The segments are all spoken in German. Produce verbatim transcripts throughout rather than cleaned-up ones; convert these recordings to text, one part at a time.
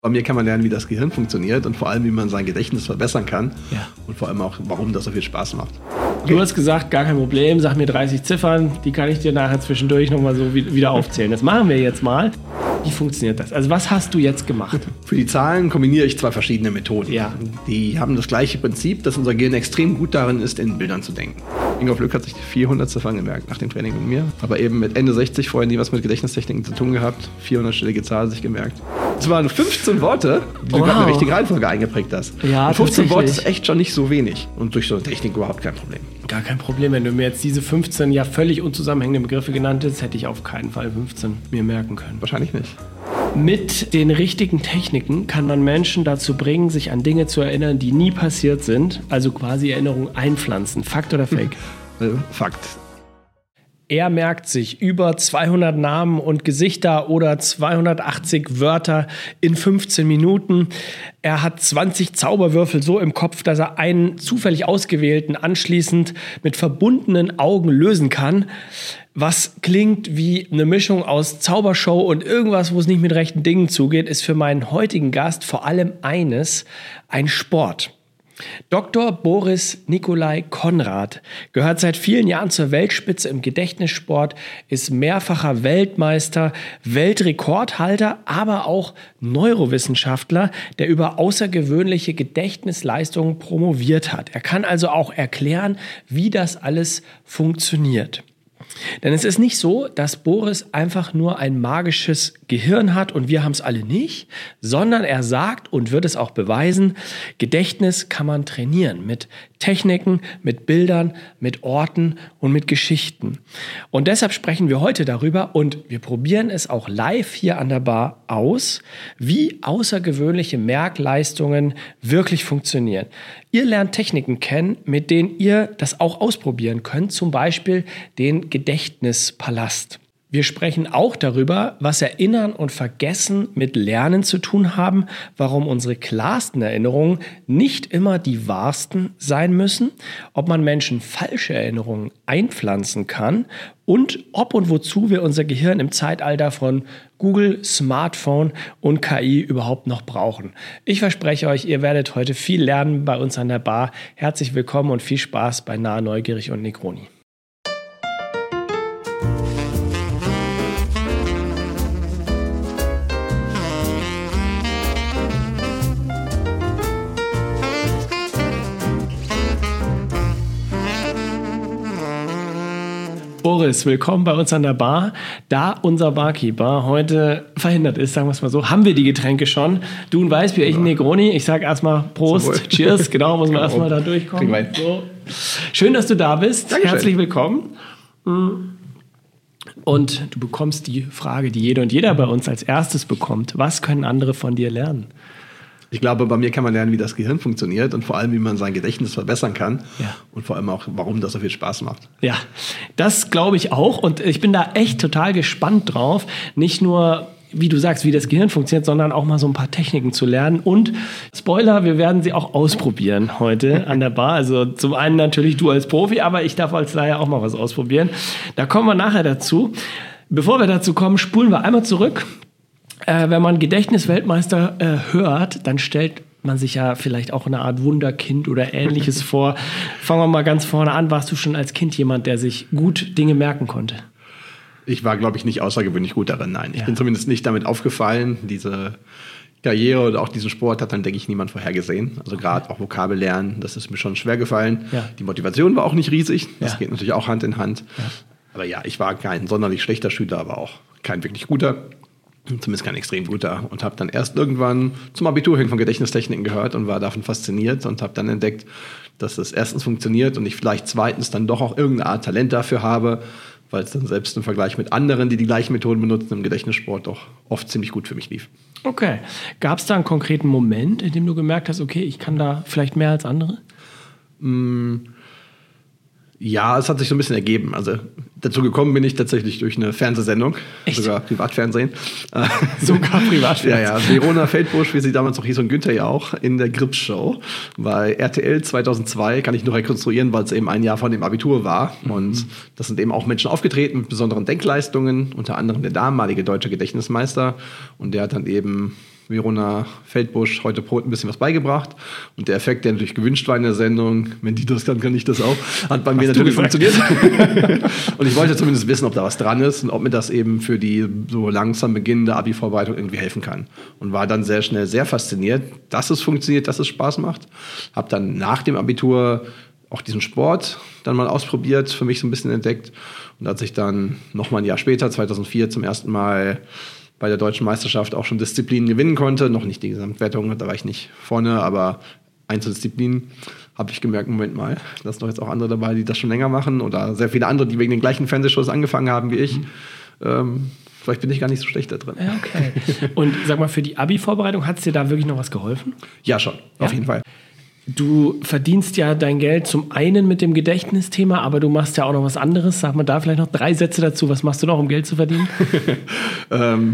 Bei mir kann man lernen, wie das Gehirn funktioniert und vor allem, wie man sein Gedächtnis verbessern kann. Ja. Und vor allem auch, warum das so viel Spaß macht. Okay. Du hast gesagt, gar kein Problem, sag mir dreißig Ziffern, die kann ich dir nachher zwischendurch nochmal so wieder aufzählen. Das machen wir jetzt mal. Wie funktioniert das? Also was hast du jetzt gemacht? Für die Zahlen kombiniere ich zwei verschiedene Methoden. Ja. Die haben das gleiche Prinzip, dass unser Gehirn extrem gut darin ist, in Bildern zu denken. Ingolf Lück hat sich vierhundert Ziffern gemerkt nach dem Training mit mir. Aber eben mit Ende sechzig vorher nie was mit Gedächtnistechniken zu tun gehabt. vierhundertstellige Zahl sich gemerkt. Es waren fünfzehn Worte, die du wow. gerade eine richtige Reihenfolge eingeprägt hast. Ja, und fünfzehn Worte tatsächlich. ist echt schon nicht so wenig. Und durch so eine Technik überhaupt kein Problem. Gar kein Problem. Wenn du mir jetzt diese fünfzehn ja völlig unzusammenhängende Begriffe genannt hättest, hätte ich auf keinen Fall fünfzehn mir merken können. Wahrscheinlich nicht. Mit den richtigen Techniken kann man Menschen dazu bringen, sich an Dinge zu erinnern, die nie passiert sind. Also quasi Erinnerungen einpflanzen. Fakt oder Fake? Fakt. Er merkt sich über zweihundert Namen und Gesichter oder zweihundertachtzig Wörter in fünfzehn Minuten. Er hat zwanzig Zauberwürfel so im Kopf, dass er einen zufällig ausgewählten anschließend mit verbundenen Augen lösen kann. Was klingt wie eine Mischung aus Zaubershow und irgendwas, wo es nicht mit rechten Dingen zugeht, ist für meinen heutigen Gast vor allem eines: ein Sport. Doktor Boris Nikolai Konrad gehört seit vielen Jahren zur Weltspitze im Gedächtnissport, ist mehrfacher Weltmeister, Weltrekordhalter, aber auch Neurowissenschaftler, der über außergewöhnliche Gedächtnisleistungen promoviert hat. Er kann also auch erklären, wie das alles funktioniert. Denn es ist nicht so, dass Boris einfach nur ein magisches Gehirn hat und wir haben es alle nicht, sondern er sagt und wird es auch beweisen, Gedächtnis kann man trainieren mit Techniken, mit Bildern, mit Orten und mit Geschichten. Und deshalb sprechen wir heute darüber und wir probieren es auch live hier an der Bar aus, wie außergewöhnliche Merkleistungen wirklich funktionieren. Ihr lernt Techniken kennen, mit denen ihr das auch ausprobieren könnt, zum Beispiel den Gedächtnispalast. Wir sprechen auch darüber, was Erinnern und Vergessen mit Lernen zu tun haben, warum unsere klarsten Erinnerungen nicht immer die wahrsten sein müssen, ob man Menschen falsche Erinnerungen einpflanzen kann und ob und wozu wir unser Gehirn im Zeitalter von Google, Smartphone und K I überhaupt noch brauchen. Ich verspreche euch, ihr werdet heute viel lernen bei uns an der Bar. Herzlich willkommen und viel Spaß bei Nah, Neugierig und Negroni. Boris, willkommen bei uns an der Bar. Da unser Barkeeper heute verhindert ist, sagen wir es mal so, haben wir die Getränke schon. Du ein Weißbier, ich ein Negroni. Ich sage erstmal Prost, Cheers. Genau, muss man erstmal da durchkommen. So. Schön, dass du da bist. Dankeschön. Herzlich willkommen. Und du bekommst die Frage, die jede und jeder bei uns als erstes bekommt. Was können andere von dir lernen? Ich glaube, bei mir kann man lernen, wie das Gehirn funktioniert und vor allem, wie man sein Gedächtnis verbessern kann. Ja. Und vor allem auch, warum das so viel Spaß macht. Ja, das glaube ich auch. Und ich bin da echt total gespannt drauf. Nicht nur, wie du sagst, wie das Gehirn funktioniert, sondern auch mal so ein paar Techniken zu lernen. Und Spoiler, wir werden sie auch ausprobieren heute an der Bar. Also zum einen natürlich du als Profi, aber ich darf als Laie auch mal was ausprobieren. Da kommen wir nachher dazu. Bevor wir dazu kommen, spulen wir einmal zurück. Äh, wenn man Gedächtnisweltmeister äh, hört, dann stellt man sich ja vielleicht auch eine Art Wunderkind oder Ähnliches vor. Fangen wir mal ganz vorne an. Warst du schon als Kind jemand, der sich gut Dinge merken konnte? Ich war, glaube ich, nicht außergewöhnlich gut darin, nein. Ich Ja. bin zumindest nicht damit aufgefallen. Diese Karriere oder auch diesen Sport hat dann, denke ich, niemand vorhergesehen. Also gerade auch Vokabel lernen, das ist mir schon schwer gefallen. Ja. Die Motivation war auch nicht riesig. Das Ja. geht natürlich auch Hand in Hand. Ja. Aber ja, ich war kein sonderlich schlechter Schüler, aber auch kein wirklich guter. Zumindest kein extrem guter. Und habe dann erst irgendwann zum Abitur hin von Gedächtnistechniken gehört und war davon fasziniert und habe dann entdeckt, dass es erstens funktioniert und ich vielleicht zweitens dann doch auch irgendeine Art Talent dafür habe, weil es dann selbst im Vergleich mit anderen, die die gleichen Methoden benutzen, im Gedächtnissport doch oft ziemlich gut für mich lief. Okay. Gab es da einen konkreten Moment, in dem du gemerkt hast, okay, ich kann da vielleicht mehr als andere? Mm. Ja, es hat sich so ein bisschen ergeben. Also dazu gekommen bin ich tatsächlich durch eine Fernsehsendung, Echt? sogar Privatfernsehen. Sogar Privatfernsehen? Ja, ja. Verona Feldbusch, wie sie damals noch hieß, und Günther ja auch, in der Grips-Show. Bei R T L zweitausendzwei kann ich nur rekonstruieren, weil es eben ein Jahr von dem Abitur war. Mhm. Und das sind eben auch Menschen aufgetreten mit besonderen Denkleistungen, unter anderem der damalige deutsche Gedächtnismeister. Und der hat dann eben Verona Feldbusch, heute Brot, ein bisschen was beigebracht. Und der Effekt, der natürlich gewünscht war in der Sendung, wenn die das kann, kann ich das auch, hat bei mir natürlich funktioniert. Und ich wollte zumindest wissen, ob da was dran ist und ob mir das eben für die so langsam beginnende Abi-Vorbereitung irgendwie helfen kann. Und war dann sehr schnell sehr fasziniert, dass es funktioniert, dass es Spaß macht. Hab dann nach dem Abitur auch diesen Sport dann mal ausprobiert, für mich so ein bisschen entdeckt. Und als ich dann noch mal ein Jahr später, zweitausendvier, zum ersten Mal bei der Deutschen Meisterschaft auch schon Disziplinen gewinnen konnte, noch nicht die Gesamtwertung, da war ich nicht vorne, aber Einzeldisziplinen, habe ich gemerkt, Moment mal, da sind doch jetzt auch andere dabei, die das schon länger machen oder sehr viele andere, die wegen den gleichen Fernsehshows angefangen haben wie ich. Mhm. Ähm, vielleicht bin ich gar nicht so schlecht da drin. Ja, okay. Und sag mal, für die Abi-Vorbereitung hat es dir da wirklich noch was geholfen? Ja, schon, ja? Auf jeden Fall. Du verdienst ja dein Geld zum einen mit dem Gedächtnisthema, aber du machst ja auch noch was anderes. Sag mal da vielleicht noch drei Sätze dazu. Was machst du noch, um Geld zu verdienen? ähm,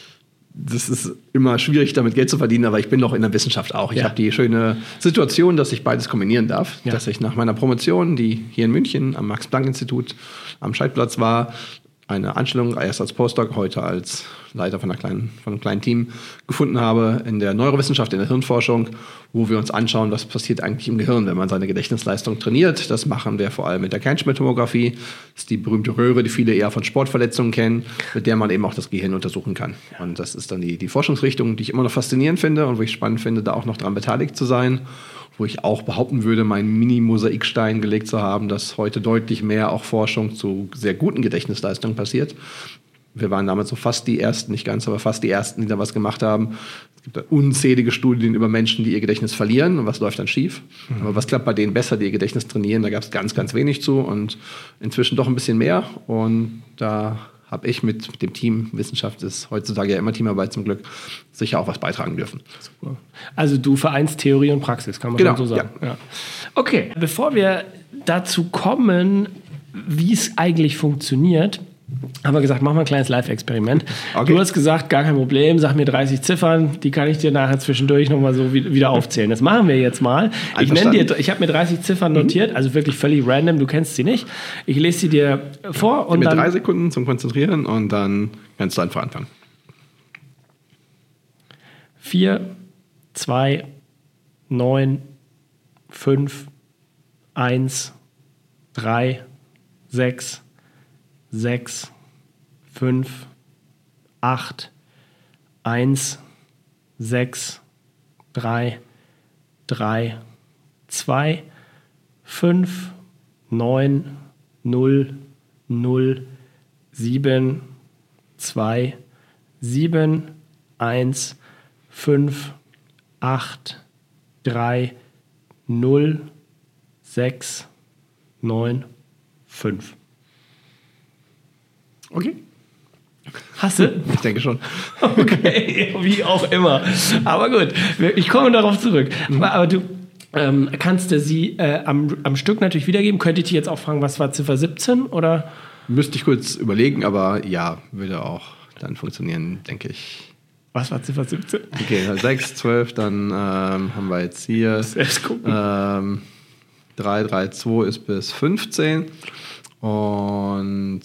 das ist immer schwierig, damit Geld zu verdienen, aber ich bin noch in der Wissenschaft auch. Ich ja. habe die schöne Situation, dass ich beides kombinieren darf. Ja. Dass ich nach meiner Promotion, die hier in München am Max-Planck-Institut am Scheidplatz war, eine Anstellung erst als Postdoc, heute als Leiter von, einer kleinen, von einem kleinen Team gefunden habe in der Neurowissenschaft, in der Hirnforschung, wo wir uns anschauen, was passiert eigentlich im Gehirn, wenn man seine Gedächtnisleistung trainiert. Das machen wir vor allem mit der Kernspintomographie. Das ist die berühmte Röhre, die viele eher von Sportverletzungen kennen, mit der man eben auch das Gehirn untersuchen kann. Und das ist dann die, die Forschungsrichtung, die ich immer noch faszinierend finde und wo ich spannend finde, da auch noch daran beteiligt zu sein. Wo ich auch behaupten würde, meinen Mini-Mosaikstein gelegt zu haben, dass heute deutlich mehr auch Forschung zu sehr guten Gedächtnisleistungen passiert. Wir waren damals so fast die Ersten, nicht ganz, aber fast die Ersten, die da was gemacht haben. Es gibt da unzählige Studien über Menschen, die ihr Gedächtnis verlieren und was läuft dann schief. Mhm. Aber was klappt bei denen besser, die ihr Gedächtnis trainieren, da gab es ganz, ganz wenig zu und inzwischen doch ein bisschen mehr. Und da habe ich mit dem Team, Wissenschaft ist heutzutage ja immer Teamarbeit zum Glück, sicher auch was beitragen dürfen. Super. Also du vereinst Theorie und Praxis, kann man genau, so sagen. Ja. Ja. Okay, bevor wir dazu kommen, wie es eigentlich funktioniert, haben wir gesagt, machen wir ein kleines Live-Experiment. Okay. Du hast gesagt, gar kein Problem, sag mir dreißig Ziffern, die kann ich dir nachher zwischendurch nochmal so wieder aufzählen. Das machen wir jetzt mal. Ich nenne dir, ich habe mir dreißig Ziffern notiert, also wirklich völlig random, du kennst sie nicht. Ich lese sie dir vor und mit dann... drei Sekunden zum Konzentrieren und dann kannst du einfach anfangen. Vier, zwei, neun, fünf, eins, drei, sechs, sechs, fünf, acht, eins, sechs, drei, drei, zwei, fünf, neun, null, null, sieben, zwei, sieben, eins, fünf, acht, drei, null, sechs, neun, fünf. Okay. Hast du? Ich denke schon. Okay, wie auch immer. Aber gut, ich komme darauf zurück. Mhm. Aber du ähm, kannst du sie äh, am, am Stück natürlich wiedergeben. Könnte ich dich jetzt auch fragen, was war Ziffer siebzehn? Oder? Müsste ich kurz überlegen, aber ja, würde auch dann funktionieren, denke ich. Was war Ziffer siebzehn? Okay, sechs, zwölf, dann ähm, haben wir jetzt hier Selbst gucken. Ähm, drei, drei, zwei ist bis fünfzehn und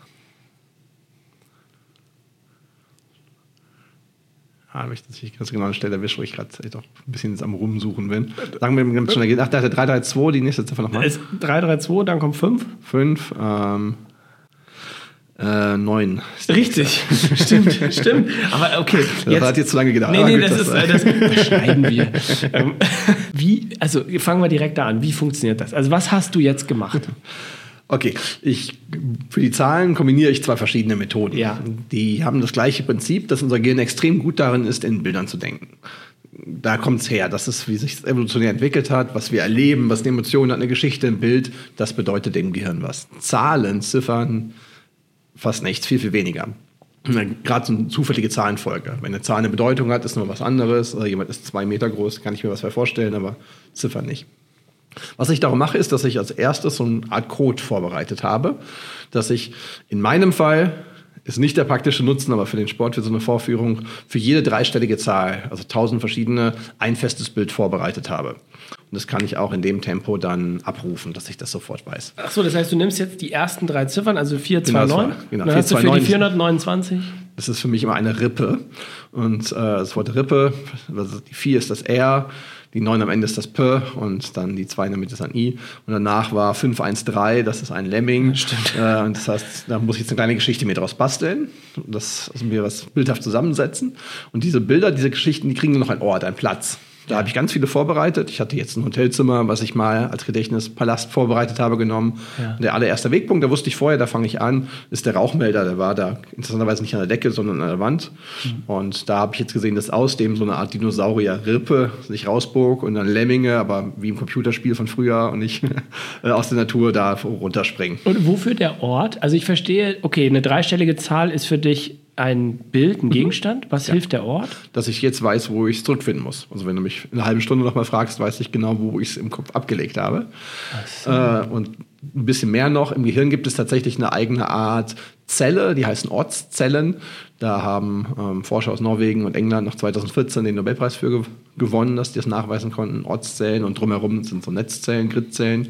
habe ich das nicht ganz genau eine Stelle erwischt, wo ich gerade doch ein bisschen jetzt am Rumsuchen bin. Sagen wir ganz schnell, ach, da ist der drei drei zwei, die nächste Ziffer nochmal. drei drei zwei, dann kommt fünf. fünf, ähm, äh, neun. Richtig, stimmt, stimmt. Aber okay. Jetzt, das hat jetzt zu lange gedauert. Nee, nee, das, das ist, das, das schneiden wir. Wie, also fangen wir direkt da an. Wie funktioniert das? Also was hast du jetzt gemacht? Okay, ich, für die Zahlen kombiniere ich zwei verschiedene Methoden. Ja. Die haben das gleiche Prinzip, dass unser Gehirn extrem gut darin ist, in Bildern zu denken. Da kommt es her. Das ist, wie sich es evolutionär entwickelt hat, was wir erleben, was eine Emotion hat, eine Geschichte, ein Bild. Das bedeutet dem Gehirn was. Zahlen, Ziffern, fast nichts, viel, viel weniger. Gerade so eine zufällige Zahlenfolge. Wenn eine Zahl eine Bedeutung hat, ist nur was anderes. Oder jemand ist zwei Meter groß, kann ich mir was vorstellen, aber Ziffern nicht. Was ich darum mache, ist, dass ich als erstes so eine Art Code vorbereitet habe, dass ich in meinem Fall, ist nicht der praktische Nutzen, aber für den Sport, für so eine Vorführung, für jede dreistellige Zahl, also tausend verschiedene, ein festes Bild vorbereitet habe. Und das kann ich auch in dem Tempo dann abrufen, dass ich das sofort weiß. Ach so, das heißt, du nimmst jetzt die ersten drei Ziffern, also vier, zwei, neun, genau, dann hast du für die vierhundertneunundzwanzig? Das ist für mich immer eine Rippe. Und äh, das Wort Rippe, also die vier ist das R, die neun am Ende ist das P und dann die zwei in der Mitte ist ein I. Und danach war fünf eins drei, das ist ein Lemming. Stimmt. Äh, und das heißt, da muss ich jetzt eine kleine Geschichte mir draus basteln. Das, also mir was bildhaft zusammensetzen. Und diese Bilder, diese Geschichten, die kriegen nur noch einen Ort, einen Platz. Da habe ich ganz viele vorbereitet. Ich hatte jetzt ein Hotelzimmer, was ich mal als Gedächtnispalast vorbereitet habe, genommen. Ja. Der allererste Wegpunkt, da wusste ich vorher, da fange ich an, ist der Rauchmelder. Der war da interessanterweise nicht an der Decke, sondern an der Wand. Mhm. Und da habe ich jetzt gesehen, dass aus dem so eine Art Dinosaurier-Rippe sich rausbog und dann Lemminge, aber wie im Computerspiel von früher und nicht aus der Natur da runterspringen. Und wofür der Ort? Also ich verstehe, okay, eine dreistellige Zahl ist für dich ein Bild, ein Gegenstand? Was ja. hilft der Ort? Dass ich jetzt weiß, wo ich es zurückfinden muss. Also wenn du mich in einer halben Stunde noch mal fragst, weiß ich genau, wo ich es im Kopf abgelegt habe. So. Äh, und ein bisschen mehr noch, im Gehirn gibt es tatsächlich eine eigene Art Zelle, die heißen Ortszellen. Da haben ähm, Forscher aus Norwegen und England noch zweitausendvierzehn den Nobelpreis für ge- gewonnen, dass die das nachweisen konnten. Ortszellen und drumherum sind so Netzzellen, Gridzellen,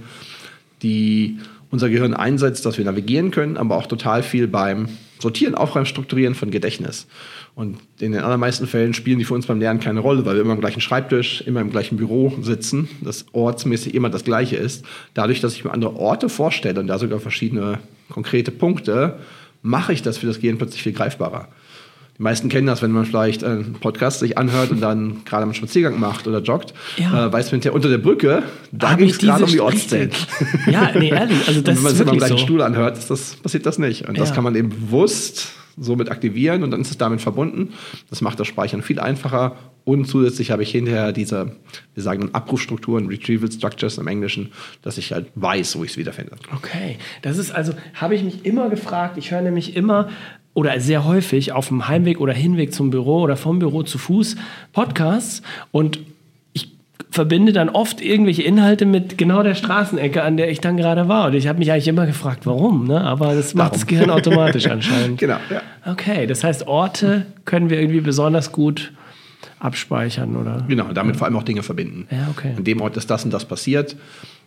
die unser Gehirn einsetzt, dass wir navigieren können, aber auch total viel beim Sortieren, Aufräumen, Strukturieren von Gedächtnis. Und in den allermeisten Fällen spielen die für uns beim Lernen keine Rolle, weil wir immer am gleichen Schreibtisch, immer im gleichen Büro sitzen, das ortsmäßig immer das Gleiche ist. Dadurch, dass ich mir andere Orte vorstelle und da sogar verschiedene konkrete Punkte, mache ich das für das Gehirn plötzlich viel greifbarer. Die meisten kennen das, wenn man vielleicht einen Podcast sich anhört und dann gerade einen Spaziergang macht oder joggt, ja. äh, weiß man, unter der Brücke, da ging es gerade um die Ortszellen. Ja, nee, ehrlich. Also das und wenn man ist es immer am gleichen so. Stuhl anhört, ist das, passiert das nicht. Und ja. das kann man eben bewusst somit aktivieren und dann ist es damit verbunden. Das macht das Speichern viel einfacher und zusätzlich habe ich hinterher diese, wir sagen dann Abrufstrukturen, Retrieval Structures im Englischen, dass ich halt weiß, wo ich es wiederfinde. Okay, das ist also, habe ich mich immer gefragt, ich höre nämlich immer oder sehr häufig auf dem Heimweg oder Hinweg zum Büro oder vom Büro zu Fuß Podcasts und ich verbinde dann oft irgendwelche Inhalte mit genau der Straßenecke, an der ich dann gerade war. Und ich habe mich eigentlich immer gefragt, warum, ne? Aber das macht Darum. Das Gehirn automatisch anscheinend. Genau, ja. Okay, das heißt, Orte können wir irgendwie besonders gut abspeichern, oder? Genau, damit ja. vor allem auch Dinge verbinden. Ja, okay. An dem Ort ist das und das passiert.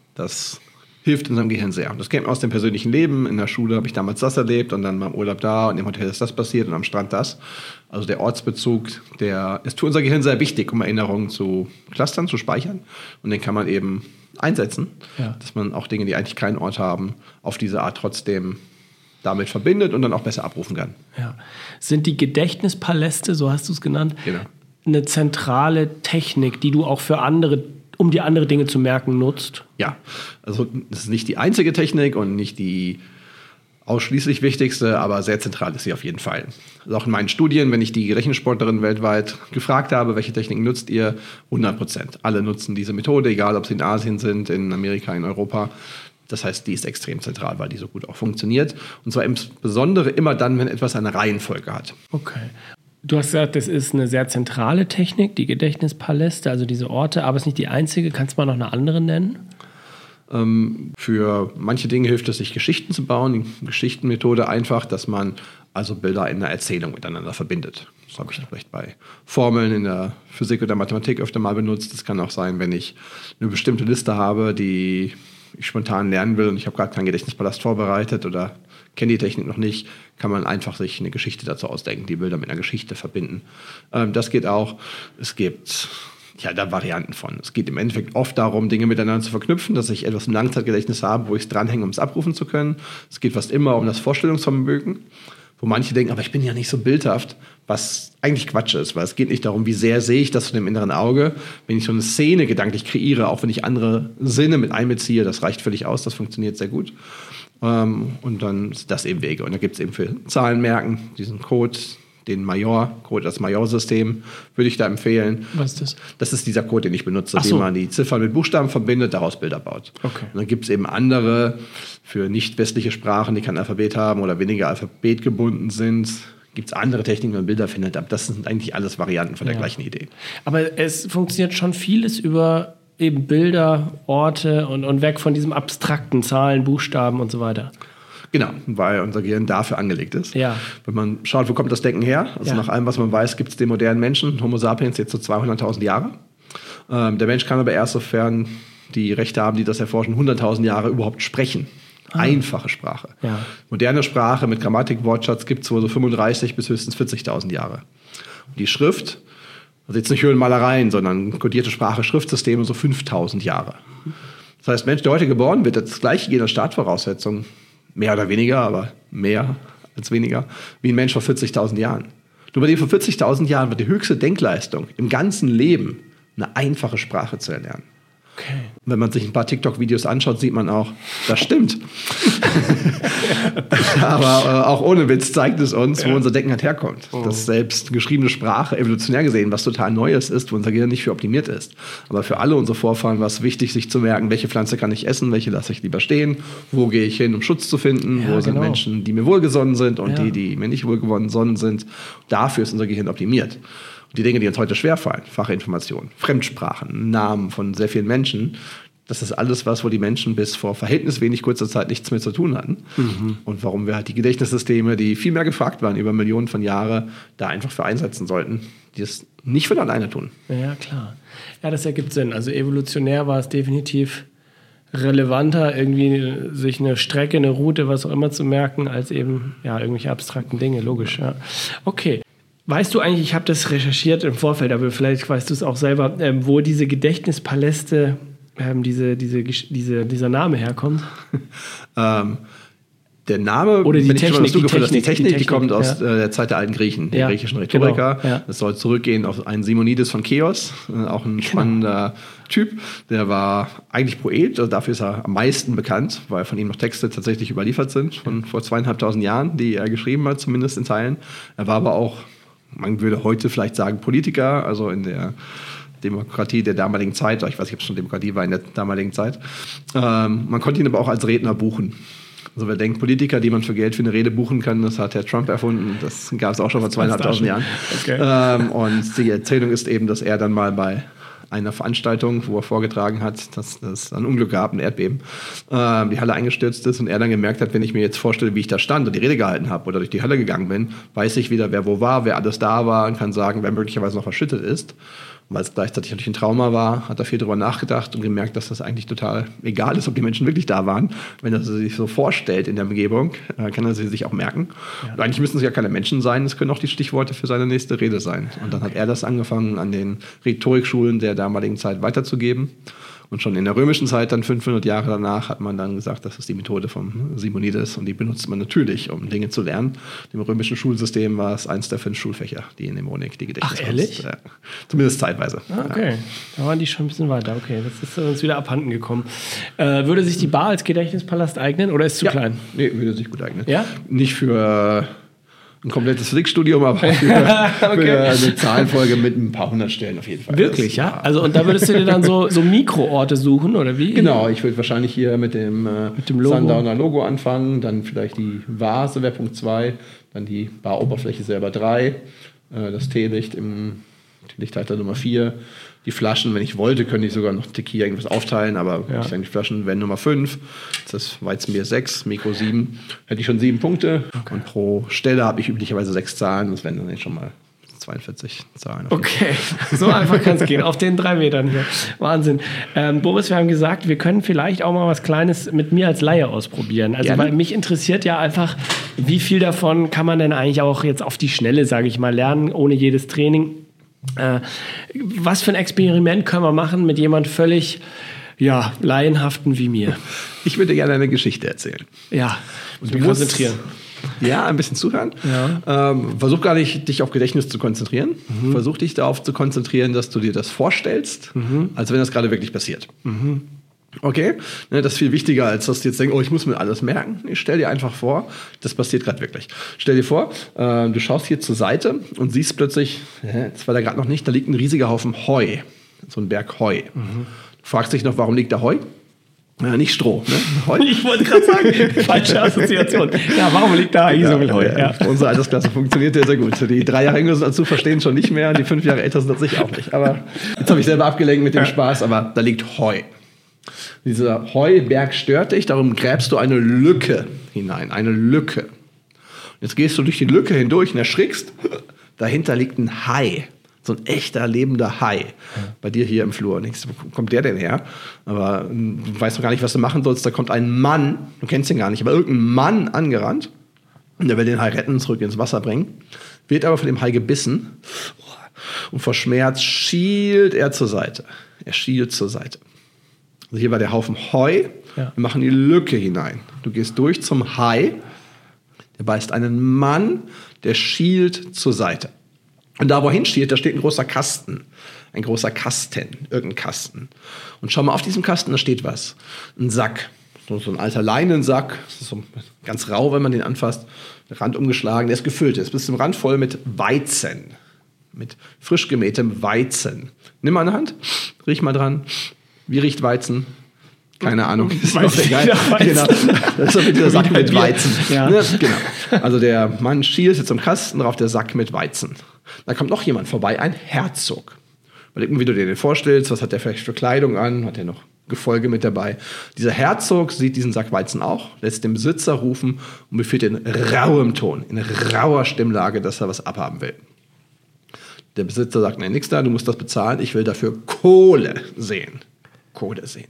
Das hilft unserem Gehirn sehr. Das kennt man aus dem persönlichen Leben. In der Schule habe ich damals das erlebt und dann beim Urlaub da und im Hotel ist das passiert und am Strand das. Also der Ortsbezug, der ist für unser Gehirn sehr wichtig, um Erinnerungen zu clustern, zu speichern. Und den kann man eben einsetzen, ja. dass man auch Dinge, die eigentlich keinen Ort haben, auf diese Art trotzdem damit verbindet und dann auch besser abrufen kann. Ja. Sind die Gedächtnispaläste, so hast du es genannt, genau. eine zentrale Technik, die du auch für andere um dir andere Dinge zu merken, nutzt? Ja, also das ist nicht die einzige Technik und nicht die ausschließlich wichtigste, aber sehr zentral ist sie auf jeden Fall. Also auch in meinen Studien, wenn ich die Gedächtnissportlerinnen weltweit gefragt habe, welche Techniken nutzt ihr, hundert Prozent. Alle nutzen diese Methode, egal ob sie in Asien sind, in Amerika, in Europa. Das heißt, die ist extrem zentral, weil die so gut auch funktioniert. Und zwar insbesondere immer dann, wenn etwas eine Reihenfolge hat. Okay. Du hast gesagt, das ist eine sehr zentrale Technik, die Gedächtnispaläste, also diese Orte, aber es ist nicht die einzige. Kannst du mal noch eine andere nennen? Ähm, für manche Dinge hilft es, sich Geschichten zu bauen. Die Geschichtenmethode einfach, dass man also Bilder in einer Erzählung miteinander verbindet. Das habe ich vielleicht bei Formeln in der Physik oder Mathematik öfter mal benutzt. Das kann auch sein, wenn ich eine bestimmte Liste habe, die ich spontan lernen will und ich habe gerade keinen Gedächtnispalast vorbereitet oder kenne die Technik noch nicht, kann man einfach sich eine Geschichte dazu ausdenken, die Bilder mit einer Geschichte verbinden. Ähm, das geht auch. Es gibt ja da Varianten von. Es geht im Endeffekt oft darum, Dinge miteinander zu verknüpfen, dass ich etwas im Langzeitgedächtnis habe, wo ich es dranhänge, um es abrufen zu können. Es geht fast immer um das Vorstellungsvermögen, wo manche denken, aber ich bin ja nicht so bildhaft, was eigentlich Quatsch ist, weil es geht nicht darum, wie sehr sehe ich das von dem inneren Auge. Wenn ich so eine Szene gedanklich kreiere, auch wenn ich andere Sinne mit einbeziehe, das reicht völlig aus, das funktioniert sehr gut. Ähm, und dann ist das eben Wege. Und da gibt es eben für Zahlenmerken diesen Code, den Major, Code, das Major-System, würde ich da empfehlen. Was ist das? Das ist dieser Code, den ich benutze, Ach so. den man die Ziffern mit Buchstaben verbindet, daraus Bilder baut. Okay. Und dann gibt es eben andere für nicht westliche Sprachen, die kein Alphabet haben oder weniger alphabetgebunden sind. Gibt es andere Techniken, wie man Bilder findet. Aber das sind eigentlich alles Varianten von der ja. gleichen Idee. Aber es funktioniert schon vieles über eben Bilder, Orte und, und weg von diesem abstrakten Zahlen, Buchstaben und so weiter. Genau, weil unser Gehirn dafür angelegt ist. Ja. Wenn man schaut, wo kommt das Denken her? Also ja. nach allem, was man weiß, gibt es den modernen Menschen, Homo sapiens, jetzt so zweihunderttausend Jahre. Ähm, der Mensch kann aber erst, sofern die Rechte haben, die das erforschen, hunderttausend Jahre überhaupt sprechen. Ah. Einfache Sprache. Ja. Moderne Sprache mit Grammatik, Wortschatz gibt es wohl so fünfunddreißig bis höchstens vierzigtausend Jahre. Und die Schrift, also jetzt nicht Höhlenmalereien, sondern kodierte Sprache, Schriftsysteme so fünftausend Jahre. Das heißt, Mensch, der heute geboren wird, hat das gleiche jene Startvoraussetzungen, mehr oder weniger, aber mehr als weniger, wie ein Mensch vor vierzigtausend Jahren. Nur bei dem vor vierzigtausend Jahren wird die höchste Denkleistung im ganzen Leben, eine einfache Sprache zu erlernen. Okay. Und wenn man sich ein paar TikTok-Videos anschaut, sieht man auch, das stimmt. Aber äh, auch ohne Witz zeigt es uns, wo ja. unser Denken halt herkommt. Oh. Dass selbst geschriebene Sprache evolutionär gesehen was total Neues ist, wo unser Gehirn nicht für optimiert ist. Aber für alle unsere Vorfahren war es wichtig, sich zu merken, welche Pflanze kann ich essen, welche lasse ich lieber stehen, wo gehe ich hin, um Schutz zu finden, ja, wo sind genau. Menschen, die mir wohlgesonnen sind und ja. die, die mir nicht wohlgesonnen sind. Dafür ist unser Gehirn optimiert. Und die Dinge, die uns heute schwerfallen, Fachinformationen, Fremdsprachen, Namen von sehr vielen Menschen, das ist alles was, wo die Menschen bis vor verhältnismäßig wenig kurzer Zeit nichts mehr zu tun hatten. Mhm. Und warum wir halt die Gedächtnissysteme, die viel mehr gefragt waren über Millionen von Jahren, da einfach für einsetzen sollten, die es nicht von alleine tun. Ja, klar. Ja, das ergibt Sinn. Also evolutionär war es definitiv relevanter, irgendwie sich eine Strecke, eine Route, was auch immer zu merken, als eben ja, irgendwelche abstrakten Dinge, logisch. Ja. Okay. Weißt du eigentlich, ich habe das recherchiert im Vorfeld, aber vielleicht weißt du es auch selber, ähm, wo diese Gedächtnispaläste, ähm, diese, diese, diese, dieser Name herkommt? ähm, der Name, oder die Technik, schon, was du die, Technik, Technik, die Technik, die Technik, kommt ja. aus äh, der Zeit der alten Griechen, der ja, griechischen Rhetoriker. Genau, ja. Das soll zurückgehen auf einen Simonides von Cheos, äh, auch ein spannender genau. Typ. Der war eigentlich Poet, also dafür ist er am meisten bekannt, weil von ihm noch Texte tatsächlich überliefert sind, von vor zweieinhalbtausend Jahren, die er geschrieben hat, zumindest in Teilen. Er war aber auch, man würde heute vielleicht sagen, Politiker, also in der Demokratie der damaligen Zeit, ich weiß nicht, ob es schon Demokratie war in der damaligen Zeit. Ähm, man konnte ihn aber auch als Redner buchen. Also wer denkt, Politiker, die man für Geld für eine Rede buchen kann, das hat Herr Trump erfunden, das gab es auch schon vor zweieinhalbtausend Jahren. Okay. Ähm, und die Erzählung ist eben, dass er dann mal bei einer Veranstaltung, wo er vorgetragen hat, dass es ein Unglück gab, ein Erdbeben, äh, die Halle eingestürzt ist und er dann gemerkt hat, wenn ich mir jetzt vorstelle, wie ich da stand und die Rede gehalten habe oder durch die Halle gegangen bin, weiß ich wieder, wer wo war, wer alles da war und kann sagen, wer möglicherweise noch verschüttet ist. Und weil es gleichzeitig natürlich ein Trauma war, hat er viel darüber nachgedacht und gemerkt, dass das eigentlich total egal ist, ob die Menschen wirklich da waren. Wenn er sie sich so vorstellt in der Umgebung, äh, kann er sie sich auch merken. Ja. Und eigentlich müssen es ja keine Menschen sein, es können auch die Stichworte für seine nächste Rede sein. Und dann hat er das angefangen, an den Rhetorikschulen der damaligen Zeit weiterzugeben. Und schon in der römischen Zeit, dann fünfhundert Jahre danach, hat man dann gesagt, das ist die Methode von Simonides und die benutzt man natürlich, um Dinge zu lernen. Im römischen Schulsystem war es eins der fünf Schulfächer, die Mnemonik, die Gedächtniskunst. Ach, ehrlich? Ja. Zumindest zeitweise. Ah, okay, ja. Da waren die schon ein bisschen weiter. Okay, das ist uns wieder abhanden gekommen. Äh, würde sich die Bar als Gedächtnispalast eignen oder ist es zu ja. klein? Nee, würde sich gut eignen. Ja? Nicht für ein komplettes Physikstudium, aber für, okay. für eine Zahlenfolge mit ein paar hundert Stellen auf jeden Fall. Wirklich, das, ja? Also und da würdest du dir dann so, so Mikroorte suchen, oder wie? Genau, ich würde wahrscheinlich hier mit dem, äh, mit dem Logo. Sundowner Logo anfangen, dann vielleicht die Vase wäre Punkt zwei, dann die Baroberfläche selber drei, äh, das Teelicht im Lichthalter Nummer vier, die Flaschen, wenn ich wollte, könnte ich sogar noch Tequila irgendwas aufteilen, aber ja. ich denke, die Flaschen wären Nummer fünf, das ist Weizenbier sechs, Mikro sieben, hätte ich schon sieben Punkte okay. und pro Stelle habe ich üblicherweise sechs Zahlen, das wären dann schon mal zweiundvierzig Zahlen. Okay, so einfach kann es gehen, auf den drei Metern hier. Wahnsinn. Ähm, Boris, wir haben gesagt, wir können vielleicht auch mal was Kleines mit mir als Laie ausprobieren. Also Gerne. Weil mich interessiert ja einfach, wie viel davon kann man denn eigentlich auch jetzt auf die Schnelle, sage ich mal, lernen, ohne jedes Training. Äh, was für ein Experiment können wir machen mit jemand völlig ja, Laienhaften wie mir? Ich würde gerne eine Geschichte erzählen. Ja, und du konzentrieren. Ja, ein bisschen zuhören. Ja. Ähm, versuch gar nicht, dich auf Gedächtnis zu konzentrieren. Mhm. Versuch dich darauf zu konzentrieren, dass du dir das vorstellst, mhm. als wenn das gerade wirklich passiert. Mhm. Okay? Das ist viel wichtiger, als dass du jetzt denkst, oh, ich muss mir alles merken. Ich stell dir einfach vor, das passiert gerade wirklich. Stell dir vor, äh, du schaust hier zur Seite und siehst plötzlich, äh, das war da gerade noch nicht, da liegt ein riesiger Haufen Heu. So ein Berg Heu. Mhm. Du fragst dich noch, warum liegt da Heu? Ja, nicht Stroh, ne? Heu. Ich wollte gerade sagen, falsche Assoziation. Ja, warum liegt da eigentlich so viel Heu? Ja. Unsere Altersklasse funktioniert ja sehr gut. Die drei Jahre jünger dazu verstehen schon nicht mehr, die fünf Jahre älter sind das sicher auch nicht. Aber jetzt habe ich selber abgelenkt mit dem Spaß, aber da liegt Heu. Dieser Heuberg stört dich, darum gräbst du eine Lücke hinein, eine Lücke. Jetzt gehst du durch die Lücke hindurch und erschrickst, dahinter liegt ein Hai. So ein echter, lebender Hai. Ja. Bei dir hier im Flur. Nichts, wo kommt der denn her? Aber du weißt noch gar nicht, was du machen sollst. Da kommt ein Mann, du kennst ihn gar nicht, aber irgendein Mann angerannt. Und der will den Hai retten, zurück ins Wasser bringen. Wird aber von dem Hai gebissen. Und vor Schmerz schielt er zur Seite. Er schielt zur Seite. Also hier war der Haufen Heu. Ja. Wir machen die Lücke hinein. Du gehst durch zum Hai. Der beißt einen Mann, der schielt zur Seite. Und da, wo er hinschielt, da steht ein großer Kasten. Ein großer Kasten. Irgendein Kasten. Und schau mal, auf diesem Kasten, da steht was. Ein Sack. So, so ein alter Leinensack. Das ist so ganz rau, wenn man den anfasst. Der Rand umgeschlagen. Der ist gefüllt. Der ist bis zum Rand voll mit Weizen. Mit frisch gemähtem Weizen. Nimm mal eine Hand. Riech mal dran. Wie riecht Weizen? Keine Ahnung. Ist Weiß auch egal. Genau. Das ist doch dieser Sack mit Weizen. Ja. Ja, genau. Also der Mann schielt zum Kasten drauf, der Sack mit Weizen. Da kommt noch jemand vorbei, ein Herzog. Überleg mal, wie du dir den vorstellst. Was hat der vielleicht für Kleidung an? Hat er noch Gefolge mit dabei? Dieser Herzog sieht diesen Sack Weizen auch, lässt den Besitzer rufen und befiehlt in rauem Ton, in rauer Stimmlage, dass er was abhaben will. Der Besitzer sagt, nein, nix da, du musst das bezahlen. Ich will dafür Kohle sehen. Kohle sehen.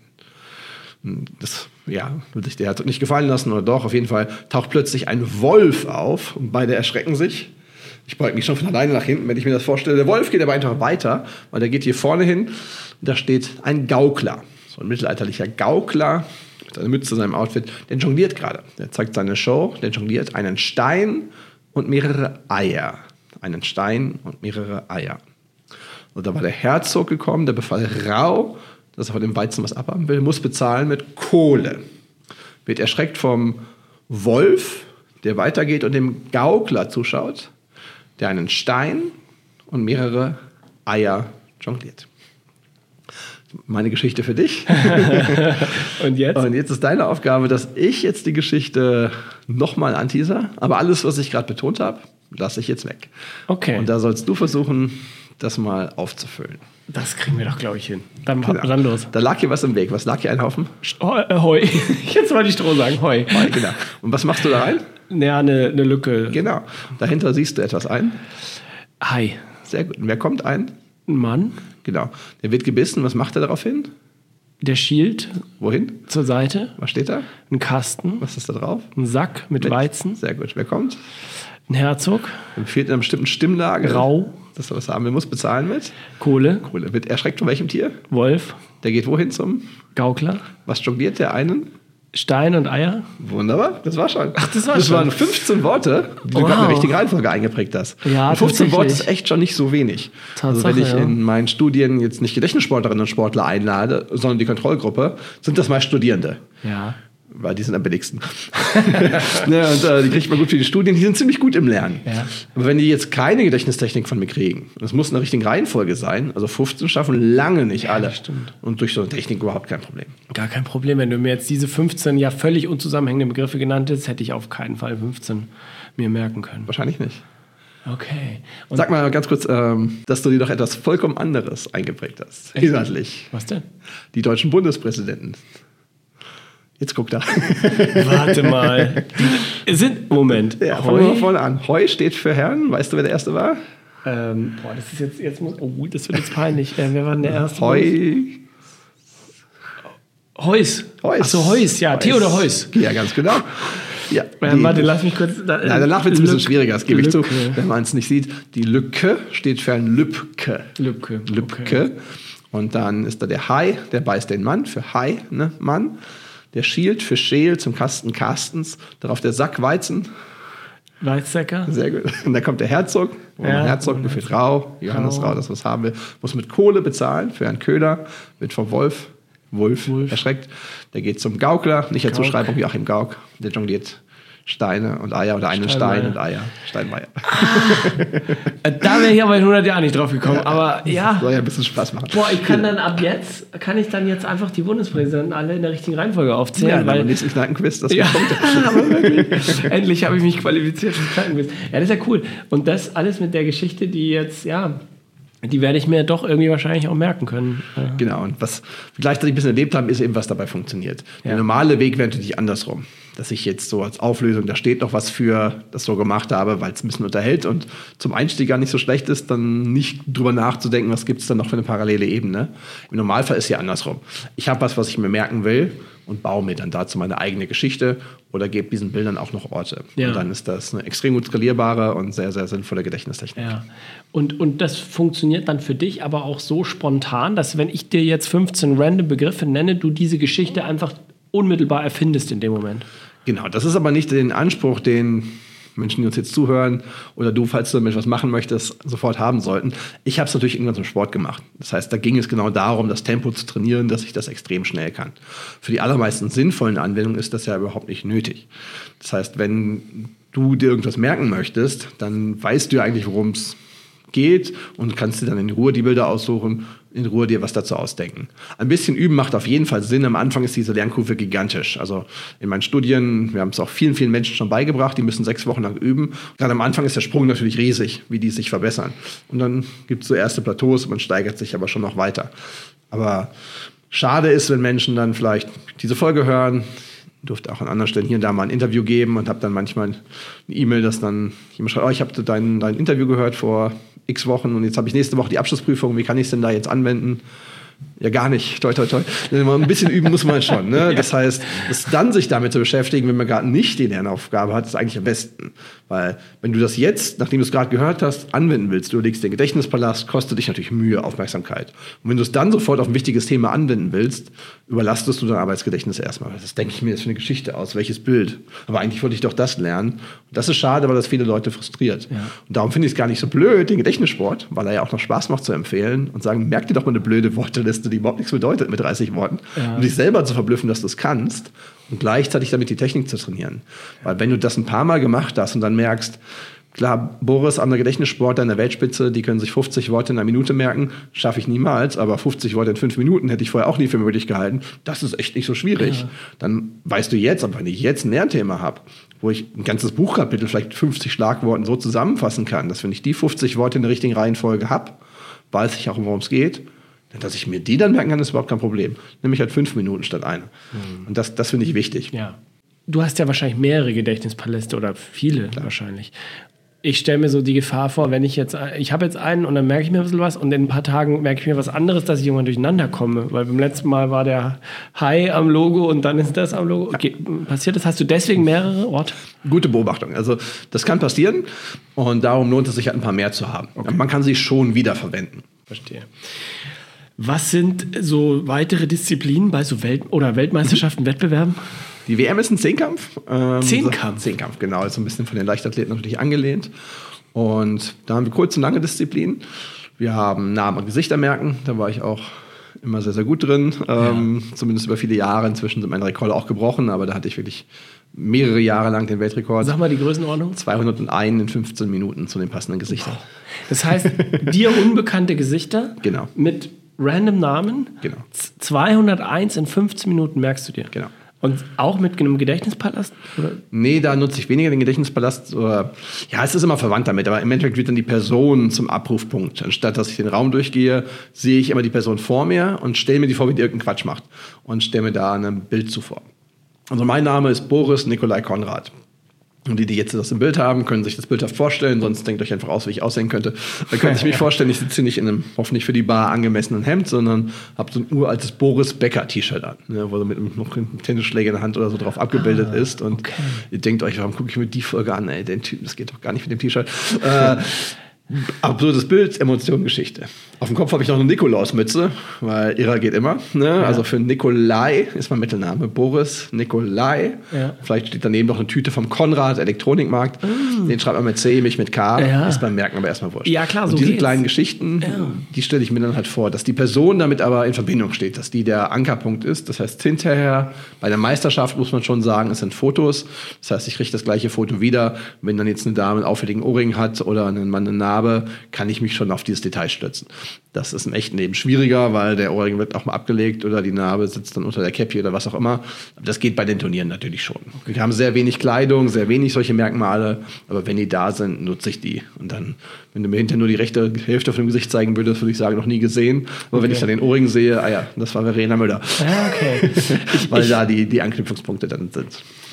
Das, ja, würde sich der Herzog nicht gefallen lassen, oder doch. Auf jeden Fall taucht plötzlich ein Wolf auf und beide erschrecken sich. Ich beug mich schon von alleine nach hinten, wenn ich mir das vorstelle. Der Wolf geht aber einfach weiter, weil der geht hier vorne hin. Und da steht ein Gaukler. So ein mittelalterlicher Gaukler mit seiner Mütze, seinem Outfit. Der jongliert gerade. Der zeigt seine Show. Der jongliert einen Stein und mehrere Eier. Einen Stein und mehrere Eier. Und da war der Herzog gekommen, der befahl rau, dass er von dem Weizen was abhaben will, muss bezahlen mit Kohle. Wird erschreckt vom Wolf, der weitergeht und dem Gaukler zuschaut, der einen Stein und mehrere Eier jongliert. Meine Geschichte für dich. Und jetzt? Und jetzt ist deine Aufgabe, dass ich jetzt die Geschichte nochmal anteaser, aber alles, was ich gerade betont habe, lasse ich jetzt weg. Okay. Und da sollst du versuchen, das mal aufzufüllen. Das kriegen wir doch, glaube ich, hin. Dann, Genau. dann los. Da lag hier was im Weg. Was lag hier? Ein Haufen? Oh, äh, Heu. Jetzt wollte ich Stroh sagen. Heu. Heu, genau. Und was machst du da rein? Ja, eine, eine Lücke. Genau. Dahinter siehst du etwas ein. Hai. Sehr gut. Und wer kommt ein? Ein Mann. Genau. Der wird gebissen. Was macht er daraufhin? Der schielt Wohin? zur Seite. Was steht da? Ein Kasten. Was ist da drauf? Ein Sack mit, mit Weizen. Sehr gut. Wer kommt? Ein Herzog. Dann fehlt in einer bestimmten Stimmlage. Rau. Dass er was haben will. Muss bezahlen mit. Kohle. Kohle. Wird erschreckt von welchem Tier? Wolf. Der geht wohin zum? Gaukler. Was jongliert der einen? Stein und Eier. Wunderbar, das war schon. Ach, das war das schon. waren fünfzehn Worte, die Wow. du gerade in der richtigen Reihenfolge eingeprägt hast. Ja, und fünfzehn Worte tatsächlich. ist echt schon nicht so wenig. Tatsache, also wenn ich ja. in meinen Studien jetzt nicht Gedächtnissportlerinnen und Sportler einlade, sondern die Kontrollgruppe, sind das meist Studierende. Ja. Weil die sind am billigsten. Ja, und, äh, die kriegt man gut für die Studien, die sind ziemlich gut im Lernen. Ja. Aber wenn die jetzt keine Gedächtnistechnik von mir kriegen, das muss in der richtigen Reihenfolge sein, also fünfzehn schaffen lange nicht Ja, alle. das stimmt. Und durch so eine Technik überhaupt kein Problem. Gar kein Problem. Wenn du mir jetzt diese fünfzehn ja völlig unzusammenhängende Begriffe genannt hättest, hätte ich auf keinen Fall fünfzehn mir merken können. Wahrscheinlich nicht. Okay. Und Sag mal ganz kurz, ähm, dass du dir doch etwas vollkommen anderes eingeprägt hast. Echt? Inhaltlich. Was denn? Die deutschen Bundespräsidenten. Jetzt guck da. Warte mal. Die sind, Moment. Ja, fangen wir mal vorne an. Heu steht für Herrn. Weißt du, wer der Erste war? Ähm, boah, das ist jetzt, jetzt muss, oh, das wird jetzt peinlich. Äh, wer war denn der Erste? Heu. Heuss. Heuss. Achso, Heuss, ja. Heuss. Theodor Heuss. Ja, ganz genau. Ja, Äh, die- warte, lass mich kurz. Da, Ja, danach wird es ein bisschen Lück- schwieriger, das gebe ich zu, Lücke. wenn man es nicht sieht. Die Lücke steht für ein Lübke. Lübke. Lübke. Okay. Und dann ist da der Hai, der beißt den Mann für Hai, ne, Mann. Der schielt für Scheel zum Kasten Carstens. Darauf der Sack Weizen. Weizsäcker. Sehr gut. Und dann kommt der Herzog. Und Ja. der Herzog befiehlt Rau, Johannes Rau. Rau, das was haben will. Muss mit Kohle bezahlen für einen Köder. Wird vom Wolf, Wolf, Wolf. erschreckt. Der geht zum Gaukler, nicht als Gauk. Zuschreibung Joachim Gauck. Der jongliert Steine und Eier oder einen Steinmeier. Stein und Eier. Steinmeier. Äh, Da wäre ich aber in hundert Jahren nicht drauf gekommen. Aber ja. Soll ja ein bisschen Spaß machen. Boah, ich kann dann ab jetzt, kann ich dann jetzt einfach die Bundespräsidenten alle in der richtigen Reihenfolge aufzählen. Ja, weil beim nächsten Kneipenquiz, das Ja, kommt. aber wirklich. Endlich habe ich mich qualifiziert für Kneipenquiz. Ja, das ist ja cool. Und das alles mit der Geschichte, die jetzt, ja, die werde ich mir doch irgendwie wahrscheinlich auch merken können. Ja. Genau, und was wir gleichzeitig ein bisschen erlebt haben, ist eben, was dabei funktioniert. Der Ja. normale Weg wäre natürlich andersrum. dass ich jetzt so als Auflösung, da steht noch was für, das so gemacht habe, weil es ein bisschen unterhält und zum Einstieg gar nicht so schlecht ist, dann nicht drüber nachzudenken, was gibt es dann noch für eine parallele Ebene. Im Normalfall ist es ja andersrum. Ich habe was, was ich mir merken will und baue mir dann dazu meine eigene Geschichte oder gebe diesen Bildern auch noch Orte. Ja. Und dann ist das eine extrem gut skalierbare und sehr, sehr sinnvolle Gedächtnistechnik. Ja. Und, und das funktioniert dann für dich aber auch so spontan, dass wenn ich dir jetzt fünfzehn random Begriffe nenne, du diese Geschichte einfach unmittelbar erfindest in dem Moment. Genau, das ist aber nicht den Anspruch, den Menschen, die uns jetzt zuhören oder du, falls du damit was machen möchtest, sofort haben sollten. Ich habe es natürlich irgendwann zum Sport gemacht. Das heißt, da ging es genau darum, das Tempo zu trainieren, dass ich das extrem schnell kann. Für die allermeisten sinnvollen Anwendungen ist das ja überhaupt nicht nötig. Das heißt, wenn du dir irgendwas merken möchtest, dann weißt du ja eigentlich, worum es geht und kannst dir dann in Ruhe die Bilder aussuchen, in Ruhe dir was dazu ausdenken. Ein bisschen üben macht auf jeden Fall Sinn. Am Anfang ist diese Lernkurve gigantisch. Also in meinen Studien, wir haben es auch vielen, vielen Menschen schon beigebracht, die müssen sechs Wochen lang üben. Gerade am Anfang ist der Sprung natürlich riesig, wie die sich verbessern. Und dann gibt es so erste Plateaus, man steigert sich aber schon noch weiter. Aber schade ist, wenn Menschen dann vielleicht diese Folge hören, ich durfte auch an anderen Stellen hier und da mal ein Interview geben und habe dann manchmal eine E-Mail, dass dann jemand schreibt, oh, ich habe dein, dein Interview gehört vor x Wochen und jetzt habe ich nächste Woche die Abschlussprüfung, wie kann ich es denn da jetzt anwenden? Ja, gar nicht. Toi, toi, toi. Ein bisschen üben muss man schon. Ne? Das heißt, es dann sich damit zu beschäftigen, wenn man gerade nicht die Lernaufgabe hat, ist eigentlich am besten. Weil wenn du das jetzt, nachdem du es gerade gehört hast, anwenden willst, du legst den Gedächtnispalast, kostet dich natürlich Mühe, Aufmerksamkeit. Und wenn du es dann sofort auf ein wichtiges Thema anwenden willst, überlastest du dein Arbeitsgedächtnis erstmal. Das denke ich mir jetzt für eine Geschichte aus, welches Bild. Aber eigentlich wollte ich doch das lernen. Und das ist schade, weil das viele Leute frustriert. Ja. Und darum finde ich es gar nicht so blöd, den Gedächtnissport, weil er ja auch noch Spaß macht, zu empfehlen und sagen, merk dir doch mal eine blöde Worteliste, die überhaupt nichts bedeutet mit dreißig Worten, ja. um dich selber zu verblüffen, dass du es kannst und gleichzeitig damit die Technik zu trainieren. Weil wenn du das ein paar Mal gemacht hast und dann merkst, klar, Boris, andere Gedächtnissportler in der Weltspitze, die können sich fünfzig Worte in einer Minute merken, schaffe ich niemals, aber fünfzig Worte in fünf Minuten hätte ich vorher auch nie für möglich gehalten. Das ist echt nicht so schwierig. Ja. Dann weißt du jetzt, aber wenn ich jetzt ein Lernthema habe, wo ich ein ganzes Buchkapitel vielleicht fünfzig Schlagworten so zusammenfassen kann, dass wenn ich die fünfzig Worte in der richtigen Reihenfolge habe, weiß ich auch, worum es geht. Dass ich mir die dann merken kann, ist überhaupt kein Problem. Nämlich halt fünf Minuten statt eine. Mhm. Und das, das finde ich wichtig. Ja. Du hast ja wahrscheinlich mehrere Gedächtnispaläste oder viele Klar. wahrscheinlich. Ich stelle mir so die Gefahr vor, wenn ich jetzt, ich habe jetzt einen und dann merke ich mir ein bisschen was und in ein paar Tagen merke ich mir was anderes, dass ich irgendwann durcheinander komme. Weil beim letzten Mal war der Hai am Logo und dann ist das am Logo. Okay, passiert das? Hast du deswegen mehrere Orte? Gute Beobachtung. Also das kann passieren und darum lohnt es sich halt ein paar mehr zu haben. Okay. Man kann sie schon wiederverwenden. Verstehe. Was sind so weitere Disziplinen bei so Welt- oder Weltmeisterschaften, Wettbewerben? Die W M ist ein Zehnkampf. Ähm, Zehnkampf? Zehnkampf, genau. Ist so ein bisschen von den Leichtathleten natürlich angelehnt. Und da haben wir kurze und lange Disziplinen. Wir haben Namen und Gesichter merken. Da war ich auch immer sehr, sehr gut drin. Ähm, ja. Zumindest über viele Jahre. Inzwischen sind meine Rekorde auch gebrochen, aber da hatte ich wirklich mehrere Jahre lang den Weltrekord. Sag mal die Größenordnung. zweihunderteins in fünfzehn Minuten zu den passenden Gesichtern. Das heißt, dir unbekannte Gesichter genau. mit random Namen. Genau. zweihunderteins in fünfzehn Minuten merkst du dir. Genau. Und auch mit einem Gedächtnispalast? Oder? Nee, da nutze ich weniger den Gedächtnispalast. Oder, ja, es ist immer verwandt damit, aber im Endeffekt wird dann die Person zum Abrufpunkt. Anstatt dass ich den Raum durchgehe, sehe ich immer die Person vor mir und stelle mir die vor, wie die irgendeinen Quatsch macht. Und stelle mir da ein Bild zuvor. Also mein Name ist Boris Nikolai Konrad. Und die, die jetzt das im Bild haben, können sich das bildhaft vorstellen. Sonst denkt euch einfach aus, wie ich aussehen könnte. Da könnt ihr mich vorstellen, ich sitze nicht in einem hoffentlich für die Bar angemessenen Hemd, sondern habe so ein uraltes Boris Becker-T-Shirt an, ne, wo so mit einem, noch einem Tennisschläger in der Hand oder so drauf abgebildet ah, ist. Und okay. ihr denkt euch, warum gucke ich mir die Folge an? Ey, den Typ, das geht doch gar nicht mit dem T-Shirt. äh, Absurdes Bild, Emotion, Geschichte. Auf dem Kopf habe ich noch eine Nikolausmütze, weil Ira geht immer. Ne? Ja. Also für Nikolai ist mein Mittelname. Boris Nikolai. Ja. Vielleicht steht daneben noch eine Tüte vom Konrad, Elektronikmarkt. Mm. Den schreibt man mit C, mich mit K. Ja. Ist beim Merken aber erstmal wurscht. Ja, klar, so Und diese geht's. kleinen Geschichten, ja. die stelle ich mir dann halt vor, dass die Person damit aber in Verbindung steht, dass die der Ankerpunkt ist. Das heißt, hinterher bei der Meisterschaft muss man schon sagen, es sind Fotos. Das heißt, ich kriege das gleiche Foto wieder. Wenn dann jetzt eine Dame einen auffälligen Ohrring hat oder ein Mann eine Narbe, kann ich mich schon auf dieses Detail stützen. Das ist im echten Leben schwieriger, weil der Ohrring wird auch mal abgelegt oder die Narbe sitzt dann unter der Cappy oder was auch immer. Aber das geht bei den Turnieren natürlich schon. Wir haben sehr wenig Kleidung, sehr wenig solche Merkmale, aber wenn die da sind, nutze ich die. Und dann, wenn du mir hinterher nur die rechte Hälfte von dem Gesicht zeigen würdest, würde ich sagen, noch nie gesehen. Aber okay. wenn ich dann den Ohrring sehe, ah ja, das war Verena Müller. Ja, okay. weil ich, da die, die Anknüpfungspunkte dann sind.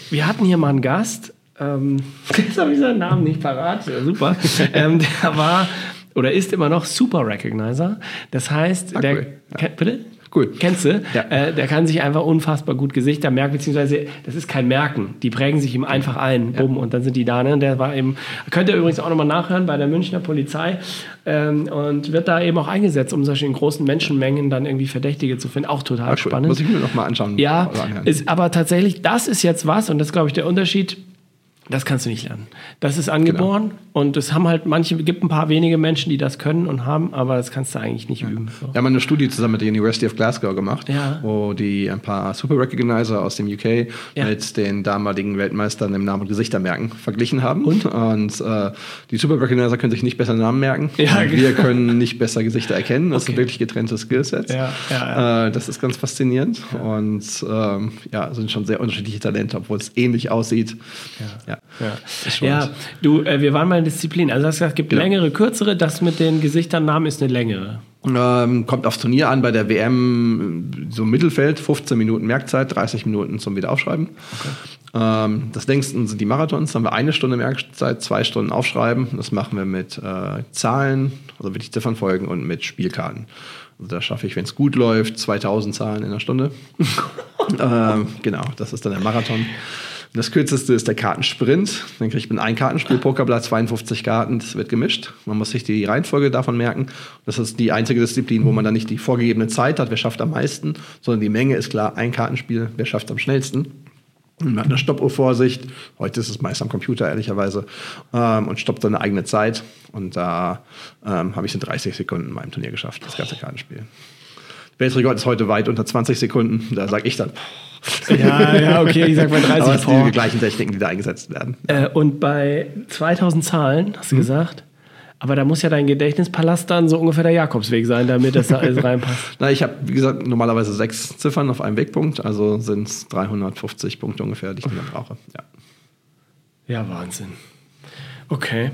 Wir hatten hier mal einen Gast, ähm, jetzt habe ich seinen Namen nicht parat, ja, super. ähm, der war oder ist immer noch Super Recognizer. Das heißt, ah, der, cool. ja. kenn, bitte? Cool. Kennst du? Ja. Äh, der kann sich einfach unfassbar gut Gesichter merken, beziehungsweise das ist kein Merken. Die prägen sich ihm einfach ein, bumm, ja. und dann sind die da. Ne? Der war eben, könnt ihr übrigens auch nochmal nachhören bei der Münchner Polizei ähm, und wird da eben auch eingesetzt, um solche in großen Menschenmengen dann irgendwie Verdächtige zu finden. Auch total Ach, cool. spannend. Muss ich mir nochmal anschauen. Ja, ist aber tatsächlich, das ist jetzt was, und das ist, glaube ich, der Unterschied. Das kannst du nicht lernen. Das ist angeboren genau. und es haben halt manche, gibt ein paar wenige Menschen, die das können und haben, aber das kannst du eigentlich nicht ja. üben. So. Wir haben eine Studie zusammen mit der University of Glasgow gemacht, ja. wo die ein paar Super Recognizer aus dem U K ja. mit den damaligen Weltmeistern im Namen und Gesichtermerken verglichen haben. Und, und äh, die Super Recognizer können sich nicht besser Namen merken. Ja, und wir können nicht besser Gesichter erkennen. Das okay. sind wirklich getrennte Skillsets. Ja, ja, ja. Äh, das ist ganz faszinierend ja. und ähm, ja, sind schon sehr unterschiedliche Talente, obwohl es ähnlich aussieht. Ja. Ja. Ja. Ja, du, äh, wir waren mal in Disziplin. Also, du hast gesagt, es gibt genau. längere, kürzere. Das mit den Gesichtern Namen ist eine längere. Ähm, kommt aufs Turnier an. Bei der W M so Mittelfeld, fünfzehn Minuten Merkzeit, dreißig Minuten zum Wiederaufschreiben. Okay. Ähm, das längsten sind die Marathons. Da haben wir eine Stunde Merkzeit, zwei Stunden Aufschreiben. Das machen wir mit äh, Zahlen, also wirklich Ziffernfolgen und mit Spielkarten. Also da schaffe ich, wenn es gut läuft, zweitausend Zahlen in einer Stunde. ähm, genau, das ist dann der Marathon. Das kürzeste ist der Kartensprint. Dann kriegt man ein Kartenspiel, Pokerblatt, zweiundfünfzig Karten, das wird gemischt. Man muss sich die Reihenfolge davon merken. Das ist die einzige Disziplin, wo man dann nicht die vorgegebene Zeit hat, wer schafft am meisten, sondern die Menge ist klar, ein Kartenspiel, wer schafft am schnellsten. Man hat eine Stoppuhr vor sich. Heute ist es meist am Computer, ehrlicherweise. Ähm, und stoppt dann eine eigene Zeit. Und da ähm, habe ich es in dreißig Sekunden in meinem Turnier geschafft, das ganze Kartenspiel. Der Weltrekord ist heute weit unter zwanzig Sekunden. Da sage ich dann... Ja, ja, okay, ich sag mal dreißig. Aber es sind die gleichen Techniken, die da eingesetzt werden. Äh, und bei zweitausend Zahlen, hast du mhm. gesagt, aber da muss ja dein Gedächtnispalast dann so ungefähr der Jakobsweg sein, damit das da alles reinpasst. Na, ich habe, wie gesagt, normalerweise sechs Ziffern auf einem Wegpunkt, also sind es dreihundertfünfzig Punkte ungefähr, die ich dann brauche. Ja. Ja, Wahnsinn. Okay.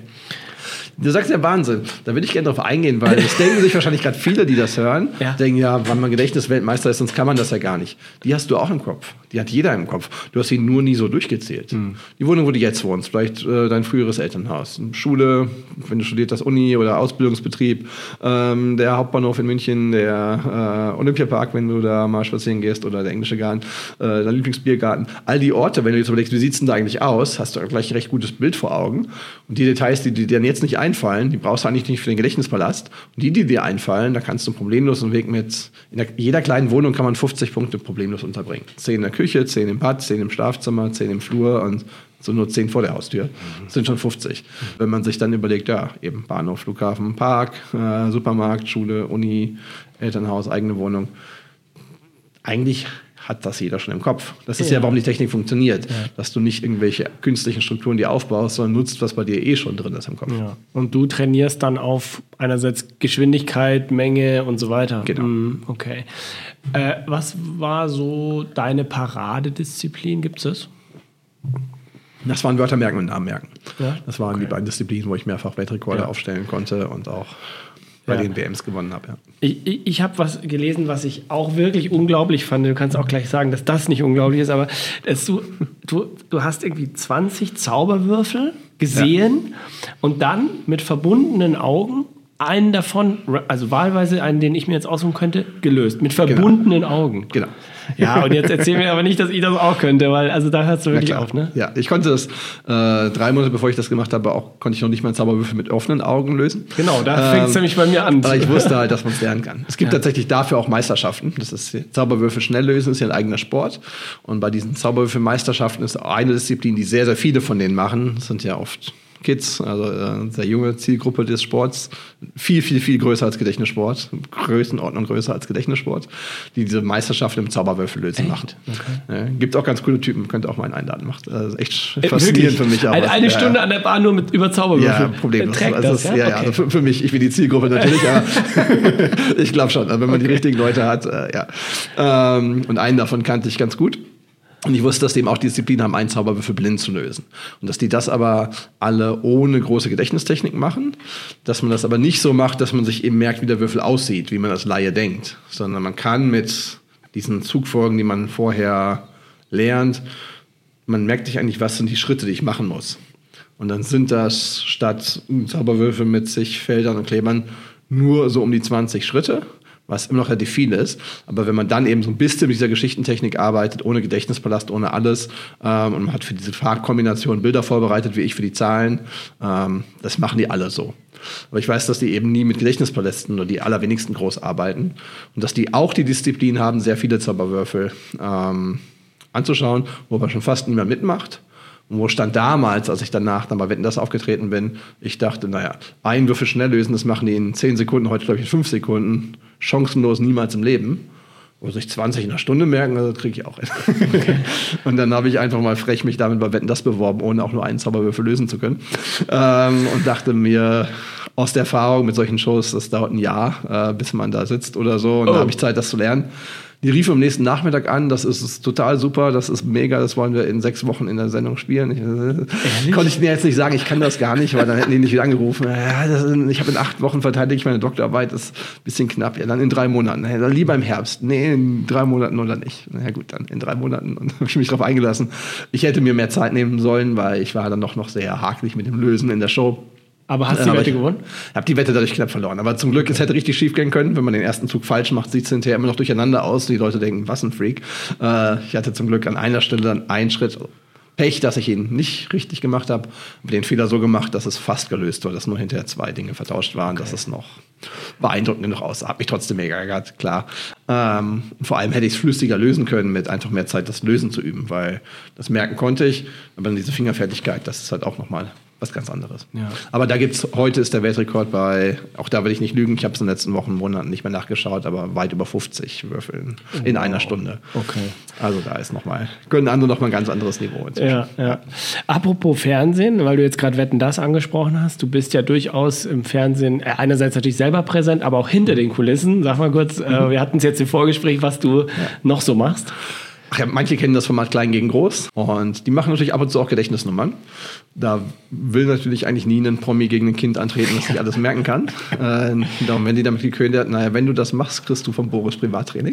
Du sagst ja Wahnsinn. Da würde ich gerne drauf eingehen, weil es denken sich wahrscheinlich gerade viele, die das hören, ja. denken ja, wenn man Gedächtnisweltmeister ist, sonst kann man das ja gar nicht. Die hast du auch im Kopf. Die hat jeder im Kopf. Du hast sie nur nie so durchgezählt. Mhm. Die Wohnung, wo du jetzt wohnst, vielleicht äh, dein früheres Elternhaus, Schule, wenn du studiert hast, Uni oder Ausbildungsbetrieb, ähm, der Hauptbahnhof in München, der äh, Olympiapark, wenn du da mal spazieren gehst, oder der englische Garten, äh, dein Lieblingsbiergarten. All die Orte, wenn du jetzt überlegst, wie sieht es denn da eigentlich aus, hast du gleich ein recht gutes Bild vor Augen. Und die Details, die dir jetzt nicht einfallen, die brauchst du eigentlich nicht für den Gedächtnispalast. Und die, die dir einfallen, da kannst du problemlos einen Weg mit, in der, jeder kleinen Wohnung kann man fünfzig Punkte problemlos unterbringen. zehn in der Küche, zehn im Bad, zehn im Schlafzimmer, zehn im Flur und so nur zehn vor der Haustür. Das sind schon fünfzig. Wenn man sich dann überlegt, ja, eben Bahnhof, Flughafen, Park, äh, Supermarkt, Schule, Uni, Elternhaus, eigene Wohnung. Eigentlich hat das jeder schon im Kopf. Das ist ja, ja warum die Technik funktioniert. Ja. Dass du nicht irgendwelche künstlichen Strukturen dir aufbaust, sondern nutzt, was bei dir eh schon drin ist im Kopf. Ja. Und du trainierst dann auf einerseits Geschwindigkeit, Menge und so weiter. Genau. Mm, okay. Äh, was war so deine Paradedisziplin? Gibt es das? Das waren Wörter merken und Namen merken. Ja? Das waren okay. die beiden Disziplinen, wo ich mehrfach Weltrekorde ja. aufstellen konnte und auch bei ja. den W Ms gewonnen habe. Ja. Ich, ich, ich habe was gelesen, was ich auch wirklich unglaublich fand. Du kannst auch gleich sagen, dass das nicht unglaublich ist, aber dass du, du, du hast irgendwie zwanzig Zauberwürfel gesehen ja. und dann mit verbundenen Augen einen davon, also wahlweise einen, den ich mir jetzt aussuchen könnte, gelöst. Mit verbundenen genau. Augen. Genau. Ja, und jetzt erzähl mir aber nicht, dass ich das auch könnte, weil also da hörst du wirklich auf, ne? Ja, ich konnte das äh, drei Monate, bevor ich das gemacht habe, auch konnte ich noch nicht mal einen Zauberwürfel mit offenen Augen lösen. Genau, da ähm, fängt es nämlich bei mir an. Aber ich wusste halt, dass man es lernen kann. Es gibt ja. tatsächlich dafür auch Meisterschaften. Das ist Zauberwürfel schnell lösen, ist ja ein eigener Sport. Und bei diesen Zauberwürfel-Meisterschaften ist eine Disziplin, die sehr, sehr viele von denen machen. Das sind ja oft Kids, also äh, sehr junge Zielgruppe des Sports, viel, viel, viel größer als Gedächtnissport, Größenordnung größer als Gedächtnissport, die diese Meisterschaft im Zauberwürfellösen machen. Okay. Ja, gibt auch ganz coole Typen, könnt auch mal einen einladen. Macht äh, echt äh, faszinierend für mich. Aber eine, eine Stunde äh, an der Bahn nur mit über Zauberwürfel. Ja, problemlos. Trägt also das, das, ja? ja, Okay. ja also für, für mich, ich bin die Zielgruppe natürlich, aber ich glaube schon, wenn man okay. die richtigen Leute hat, äh, ja. Ähm, und einen davon kannte ich ganz gut. Und ich wusste, dass die eben auch die Disziplin haben, einen Zauberwürfel blind zu lösen. Und dass die das aber alle ohne große Gedächtnistechnik machen, dass man das aber nicht so macht, dass man sich eben merkt, wie der Würfel aussieht, wie man als Laie denkt, sondern man kann mit diesen Zugfolgen, die man vorher lernt, man merkt sich eigentlich, was sind die Schritte, die ich machen muss. Und dann sind das statt Zauberwürfel mit zig Feldern und Klebern nur so um die zwanzig Schritte, was immer noch relativ viel ist. Aber wenn man dann eben so ein bisschen mit dieser Geschichtentechnik arbeitet, ohne Gedächtnispalast, ohne alles, ähm, und man hat für diese Farbkombination Bilder vorbereitet, wie ich für die Zahlen, ähm, das machen die alle so. Aber ich weiß, dass die eben nie mit Gedächtnispalästen nur die allerwenigsten groß arbeiten. Und dass die auch die Disziplin haben, sehr viele Zauberwürfel ähm, anzuschauen, wo aber schon fast niemand mitmacht. Und wo stand damals, als ich danach dann bei Wetten, das aufgetreten bin, ich dachte, naja, einen Würfel schnell lösen, das machen die in zehn Sekunden, heute glaube ich in fünf Sekunden, chancenlos, niemals im Leben. Wo sich zwanzig in einer Stunde merken, also das kriege ich auch hin. Okay. Und dann habe ich einfach mal frech mich damit bei Wetten, das beworben, ohne auch nur einen Zauberwürfel lösen zu können. Ähm, und dachte mir, aus der Erfahrung mit solchen Shows, das dauert ein Jahr, äh, bis man da sitzt oder so. Und oh. da habe ich Zeit, das zu lernen. Die rief am nächsten Nachmittag an, das ist, ist total super, das ist mega, das wollen wir in sechs Wochen in der Sendung spielen. Ich, äh, konnte ich mir jetzt nicht sagen, ich kann das gar nicht, weil dann hätten die nicht wieder angerufen. Ja, das, ich habe in acht Wochen verteidige ich meine Doktorarbeit, das ist ein bisschen knapp. Ja, dann in drei Monaten. Ja, dann lieber im Herbst. Nee, in drei Monaten oder nicht. Na ja, gut, dann in drei Monaten. Und habe ich mich darauf eingelassen. Ich hätte mir mehr Zeit nehmen sollen, weil ich war dann noch, noch sehr hakelig mit dem Lösen in der Show. Aber hast du die Wette gewonnen? Ich habe die Wette dadurch knapp verloren. Aber zum Glück, es hätte richtig schief gehen können. Wenn man den ersten Zug falsch macht, sieht es hinterher immer noch durcheinander aus. Die Leute denken, was ein Freak. Äh, ich hatte zum Glück an einer Stelle dann einen Schritt Pech, dass ich ihn nicht richtig gemacht habe. Aber den Fehler so gemacht, dass es fast gelöst war, dass nur hinterher zwei Dinge vertauscht waren. Okay. Dass es noch beeindruckend genug aussah. Hat mich trotzdem mega geärgert, klar. Ähm, vor allem hätte ich es flüssiger lösen können, mit einfach mehr Zeit, das Lösen zu üben. Weil das merken konnte ich. Aber dann diese Fingerfertigkeit, das ist halt auch nochmal was ganz anderes. Ja. Aber da gibt's, heute ist der Weltrekord bei, auch da will ich nicht lügen, ich habe es in den letzten Wochen, Monaten nicht mehr nachgeschaut, aber weit über fünfzig Würfeln oh, in wow. einer Stunde. Okay. Also da ist nochmal, können andere nochmal ein ganz anderes Niveau inzwischen. Ja, ja. Apropos Fernsehen, weil du jetzt gerade Wetten, das angesprochen hast, du bist ja durchaus im Fernsehen äh, einerseits natürlich selber präsent, aber auch hinter den Kulissen. Sag mal kurz, mhm. äh, wir hatten es jetzt im Vorgespräch, was du ja. noch so machst. Ach ja, manche kennen das Format Klein gegen Groß und die machen natürlich ab und zu auch Gedächtnisnummern. Da will natürlich eigentlich nie ein Promi gegen ein Kind antreten, das sich alles merken kann. äh, darum, wenn die damit gekündigt hat, naja, wenn du das machst, kriegst du vom Boris Privattraining.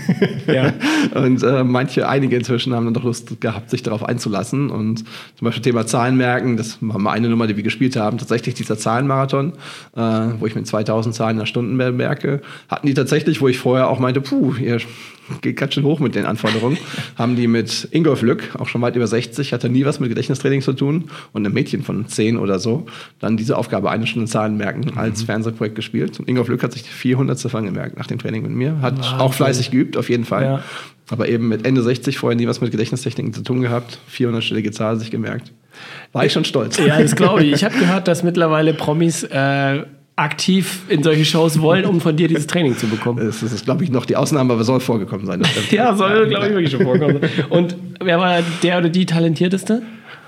Ja. Und äh, manche, einige inzwischen haben dann doch Lust gehabt, sich darauf einzulassen. Und zum Beispiel Thema Zahlen merken, das war mal eine Nummer, die wir gespielt haben, tatsächlich dieser Zahlenmarathon, äh, wo ich mit zweitausend Zahlen in der Stunde merke, hatten die tatsächlich, wo ich vorher auch meinte, puh, ihr geht ganz schön hoch mit den Anforderungen, haben die mit Ingolf Lück, auch schon weit über sechzig, hatte nie was mit Gedächtnistraining zu tun und ein Mädchen von zehn oder so, dann diese Aufgabe, eine Stunde Zahlen merken, als mhm. Fernsehprojekt gespielt. Und Ingolf Lück hat sich vierhundert Ziffern gemerkt nach dem Training mit mir, hat wow. auch fleißig geübt, auf jeden Fall. Ja. Aber eben mit Ende sechzig vorher nie was mit Gedächtnistechniken zu tun gehabt, vierhundertstellige Zahl sich gemerkt. War ich schon stolz. Ja, das glaube ich. Ich habe gehört, dass mittlerweile Promis äh, aktiv in solche Shows wollen, um von dir dieses Training zu bekommen. Das ist, glaube ich, noch die Ausnahme, aber soll vorgekommen sein. Ja, soll, glaube ich, wirklich schon vorkommen sein. Und wer war der oder die Talentierteste?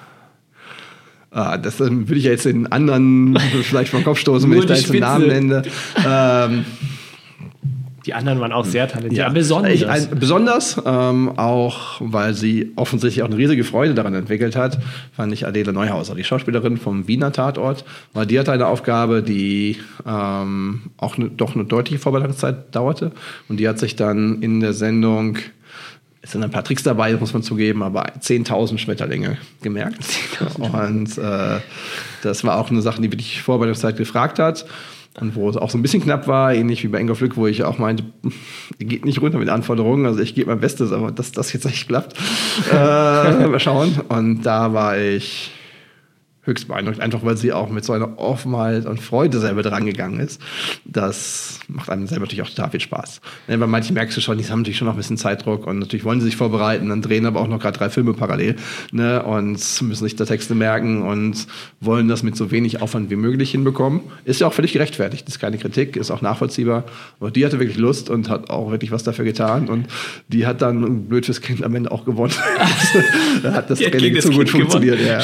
Ah, das ähm, würde ich ja jetzt den anderen vielleicht vom Kopf stoßen, wenn ich da jetzt den Namen nenne. Ähm, Die anderen waren auch sehr talentiert. Ja, besonders. Ich, ein, besonders, ähm, auch weil sie offensichtlich auch eine riesige Freude daran entwickelt hat, fand ich Adele Neuhauser, die Schauspielerin vom Wiener Tatort. Weil die hatte eine Aufgabe, die ähm, auch ne, doch eine deutliche Vorbereitungszeit dauerte. Und die hat sich dann in der Sendung, es sind ein paar Tricks dabei, muss man zugeben, aber zehntausend Schmetterlinge gemerkt. Und äh, das war auch eine Sache, die wirklich Vorbereitungszeit gefragt hat. Und wo es auch so ein bisschen knapp war, ähnlich wie bei Ingolf Lück, wo ich auch meinte, geht nicht runter mit Anforderungen, also ich gebe mein Bestes, aber dass das jetzt echt klappt, äh, mal schauen. Und da war ich höchst beeindruckt, einfach weil sie auch mit so einer Offenheit und Freude selber dran gegangen ist. Das macht einem selber natürlich auch total viel Spaß. Bei manchen merkst du schon, die haben natürlich schon noch ein bisschen Zeitdruck und natürlich wollen sie sich vorbereiten, dann drehen aber auch noch gerade drei Filme parallel, ne, und müssen sich da Texte merken und wollen das mit so wenig Aufwand wie möglich hinbekommen. Ist ja auch völlig gerechtfertigt, das ist keine Kritik, ist auch nachvollziehbar. Aber die hatte wirklich Lust und hat auch wirklich was dafür getan und die hat dann, blöd fürs Kind, am Ende auch gewonnen. Da hat das Training zu gut funktioniert. Ja,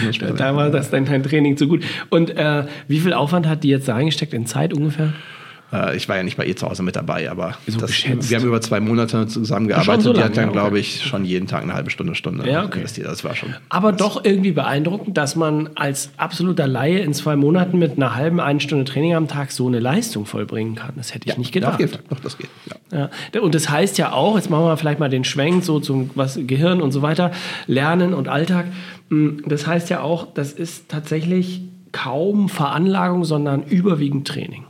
da war das dann dein Training zu gut. Und äh, wie viel Aufwand hat die jetzt da reingesteckt in Zeit ungefähr? Äh, ich war ja nicht bei ihr zu Hause mit dabei, aber so das, geschätzt. wir haben über zwei Monate zusammengearbeitet. so Die lange, hat dann, ja, glaube okay. ich, schon jeden Tag eine halbe Stunde, Stunde Ja, okay. investiert. Das war schon. Aber doch irgendwie beeindruckend, dass man als absoluter Laie in zwei Monaten mit einer halben, eine Stunde Training am Tag so eine Leistung vollbringen kann. Das hätte ich Ja, nicht gedacht. auf jeden Fall. Doch, das geht. Ja. Ja. Und das heißt ja auch, jetzt machen wir vielleicht mal den Schwenk so zum was, Gehirn und so weiter, Lernen und Alltag. Das heißt ja auch, das ist tatsächlich kaum Veranlagung, sondern überwiegend Training.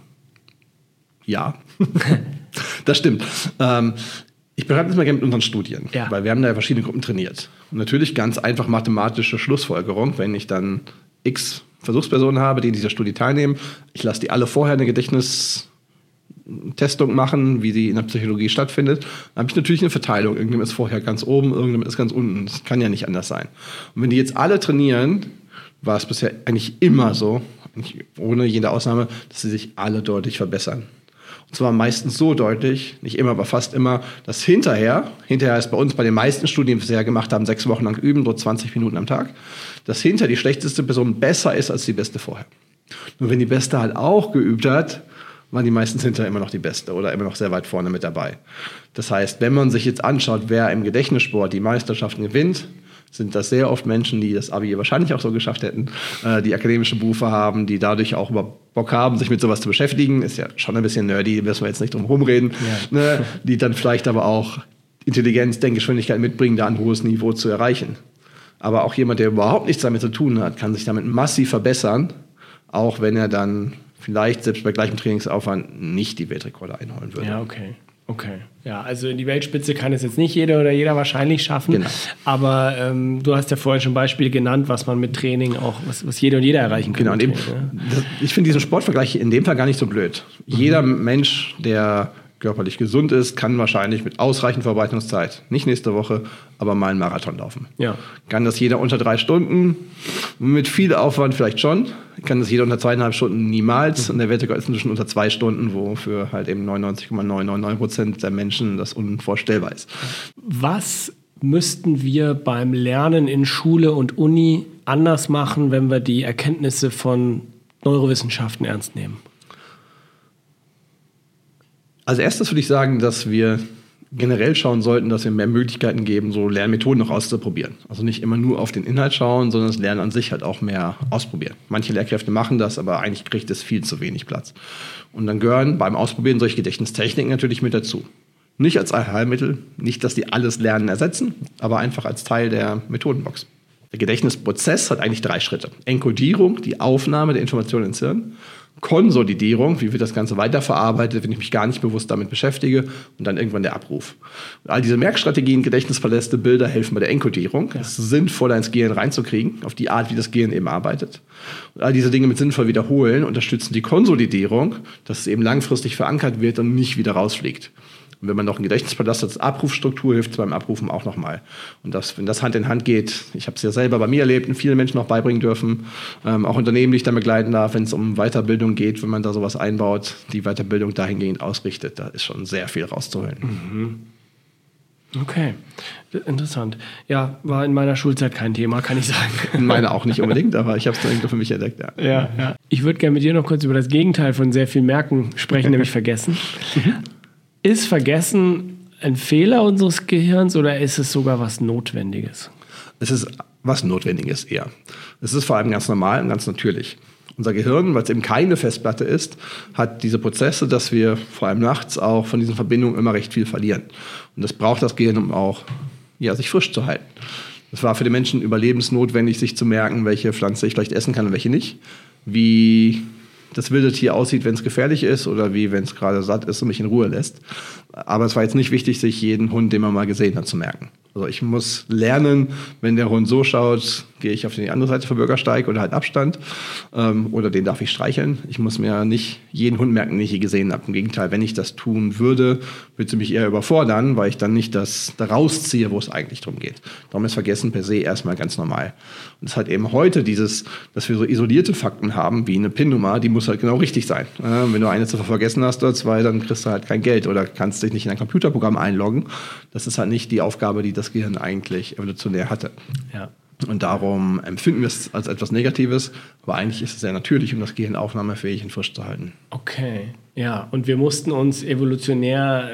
Ja, das stimmt. Ähm, ich beschreibe das mal gerne mit unseren Studien, Ja. weil wir haben da ja verschiedene Gruppen trainiert. Und natürlich ganz einfach mathematische Schlussfolgerung, wenn ich dann x Versuchspersonen habe, die in dieser Studie teilnehmen, ich lasse die alle vorher eine Gedächtnistestung machen, wie sie in der Psychologie stattfindet, dann habe ich natürlich eine Verteilung. Irgendjemand ist vorher ganz oben, irgendjemand ist ganz unten. Das kann ja nicht anders sein. Und wenn die jetzt alle trainieren, war es bisher eigentlich immer so, eigentlich ohne jede Ausnahme, dass sie sich alle deutlich verbessern. Und zwar meistens so deutlich, nicht immer, aber fast immer, dass hinterher, hinterher ist bei uns bei den meisten Studien, die wir bisher gemacht haben, sechs Wochen lang üben, so zwanzig Minuten am Tag, dass hinter die schlechteste Person besser ist als die beste vorher. Nur wenn die Beste halt auch geübt hat, waren die meistens hinterher immer noch die Beste oder immer noch sehr weit vorne mit dabei. Das heißt, wenn man sich jetzt anschaut, wer im Gedächtnissport die Meisterschaften gewinnt, sind das sehr oft Menschen, die das Abi wahrscheinlich auch so geschafft hätten, äh, die akademische Berufe haben, die dadurch auch über Bock haben, sich mit sowas zu beschäftigen. Ist ja schon ein bisschen nerdy, müssen wir jetzt nicht drum rumreden. Ja. Ne? Die dann vielleicht aber auch Intelligenz, Denkgeschwindigkeit mitbringen, da ein hohes Niveau zu erreichen. Aber auch jemand, der überhaupt nichts damit zu tun hat, kann sich damit massiv verbessern, auch wenn er dann vielleicht selbst bei gleichem Trainingsaufwand nicht die Weltrekorde einholen würde. Ja, okay. Okay. Ja, also in die Weltspitze kann es jetzt nicht jeder oder jeder wahrscheinlich schaffen. Genau. Aber ähm, du hast ja vorhin schon Beispiele genannt, was man mit Training auch, was, was jeder und jeder erreichen kann. Genau, und eben, Training, ja. das, ich finde diesen Sportvergleich in dem Fall gar nicht so blöd. Mhm. Jeder Mensch, der körperlich gesund ist, kann wahrscheinlich mit ausreichend Vorbereitungszeit, nicht nächste Woche, aber mal einen Marathon laufen. Ja. Kann das jeder unter drei Stunden, mit viel Aufwand vielleicht schon, kann das jeder unter zweieinhalb Stunden niemals. Mhm. Und der Weltrekord ist inzwischen unter zwei Stunden, wofür halt eben neunundneunzig Komma neun neun neun Prozent der Menschen das unvorstellbar ist. Was müssten wir beim Lernen in Schule und Uni anders machen, wenn wir die Erkenntnisse von Neurowissenschaften ernst nehmen? Als erstes würde ich sagen, dass wir generell schauen sollten, dass wir mehr Möglichkeiten geben, so Lernmethoden noch auszuprobieren. Also nicht immer nur auf den Inhalt schauen, sondern das Lernen an sich halt auch mehr ausprobieren. Manche Lehrkräfte machen das, aber eigentlich kriegt es viel zu wenig Platz. Und dann gehören beim Ausprobieren solche Gedächtnistechniken natürlich mit dazu. Nicht als Allheilmittel, nicht, dass die alles Lernen ersetzen, aber einfach als Teil der Methodenbox. Der Gedächtnisprozess hat eigentlich drei Schritte. Enkodierung, die Aufnahme der Informationen ins Hirn. Konsolidierung, wie wird das Ganze weiterverarbeitet, wenn ich mich gar nicht bewusst damit beschäftige, und dann irgendwann der Abruf. Und all diese Merkstrategien, Gedächtnispaläste, Bilder helfen bei der Enkodierung, ja. Es sinnvoller ins Gehirn reinzukriegen, auf die Art, wie das Gehirn eben arbeitet. Und all diese Dinge mit sinnvoll wiederholen unterstützen die Konsolidierung, dass es eben langfristig verankert wird und nicht wieder rausfliegt. Und wenn man noch ein Gedächtnispalast hat, als Abrufstruktur hilft es beim Abrufen auch nochmal. Und das, wenn das Hand in Hand geht, ich habe es ja selber bei mir erlebt und vielen Menschen auch beibringen dürfen, ähm, auch Unternehmen, die ich dann begleiten darf, wenn es um Weiterbildung geht, wenn man da sowas einbaut, die Weiterbildung dahingehend ausrichtet, da ist schon sehr viel rauszuholen. Mhm. Okay, interessant. Ja, war in meiner Schulzeit kein Thema, kann ich sagen. In meiner auch nicht unbedingt, aber ich habe es dann irgendwie für mich entdeckt. Ja. Ja, ja. Ich würde gerne mit dir noch kurz über das Gegenteil von sehr viel Merken sprechen, nämlich vergessen. Ist Vergessen ein Fehler unseres Gehirns oder ist es sogar was Notwendiges? Es ist was Notwendiges eher. Es ist vor allem ganz normal und ganz natürlich. Unser Gehirn, weil es eben keine Festplatte ist, hat diese Prozesse, dass wir vor allem nachts auch von diesen Verbindungen immer recht viel verlieren. Und das braucht das Gehirn, um auch ja, sich frisch zu halten. Es war für die Menschen überlebensnotwendig, sich zu merken, welche Pflanze ich vielleicht essen kann und welche nicht. Wie das wilde Tier aussieht, wenn es gefährlich ist oder wie, wenn es gerade satt ist und mich in Ruhe lässt. Aber es war jetzt nicht wichtig, sich jeden Hund, den man mal gesehen hat, zu merken. Also ich muss lernen, wenn der Hund so schaut, gehe ich auf die andere Seite vom Bürgersteig oder halt Abstand. Ähm, oder den darf ich streicheln. Ich muss mir nicht jeden Hund merken, den ich je gesehen habe. Im Gegenteil, wenn ich das tun würde, würde sie mich eher überfordern, weil ich dann nicht das da rausziehe, wo es eigentlich drum geht. Darum ist Vergessen per se erstmal ganz normal. Und es ist halt eben heute dieses, dass wir so isolierte Fakten haben, wie eine PIN-Nummer, die muss halt genau richtig sein. Äh, wenn du eine zuvor vergessen hast oder zwei, dann kriegst du halt kein Geld oder kannst dich nicht in ein Computerprogramm einloggen. Das ist halt nicht die Aufgabe, die das Gehirn eigentlich evolutionär hatte. Ja. Und darum empfinden wir es als etwas Negatives, aber eigentlich ist es sehr natürlich, um das Gehirn aufnahmefähig und frisch zu halten. Okay, ja. Und wir mussten uns evolutionär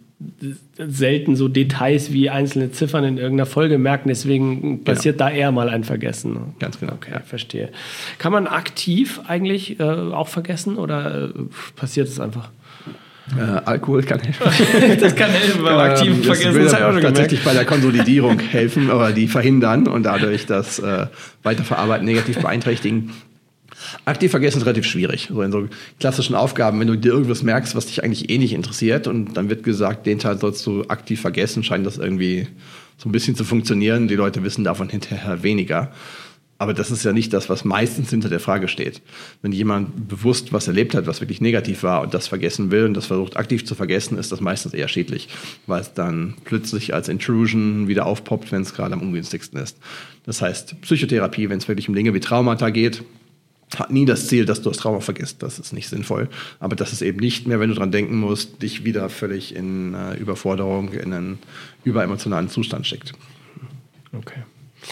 selten so Details wie einzelne Ziffern in irgendeiner Folge merken, deswegen passiert genau. da eher mal ein Vergessen. Ganz genau. Okay, ja. Verstehe. Kann man aktiv eigentlich äh, auch vergessen oder äh, passiert es einfach? Äh, Alkohol kann helfen. Das kann helfen beim aktiven ähm, Vergessen. Das will tatsächlich bei der Konsolidierung helfen, aber die verhindern und dadurch das äh, Weiterverarbeiten negativ beeinträchtigen. Aktiv vergessen ist relativ schwierig. So in so klassischen Aufgaben, wenn du dir irgendwas merkst, was dich eigentlich eh nicht interessiert und dann wird gesagt, den Teil sollst du aktiv vergessen, scheint das irgendwie so ein bisschen zu funktionieren. Die Leute wissen davon hinterher weniger. Aber das ist ja nicht das, was meistens hinter der Frage steht. Wenn jemand bewusst was erlebt hat, was wirklich negativ war und das vergessen will und das versucht aktiv zu vergessen, ist das meistens eher schädlich, weil es dann plötzlich als Intrusion wieder aufpoppt, wenn es gerade am ungünstigsten ist. Das heißt, Psychotherapie, wenn es wirklich um Dinge wie Traumata geht, hat nie das Ziel, dass du das Trauma vergisst. Das ist nicht sinnvoll. Aber das ist eben nicht mehr, wenn du dran denken musst, dich wieder völlig in äh, Überforderung, in einen überemotionalen Zustand schickt. Okay.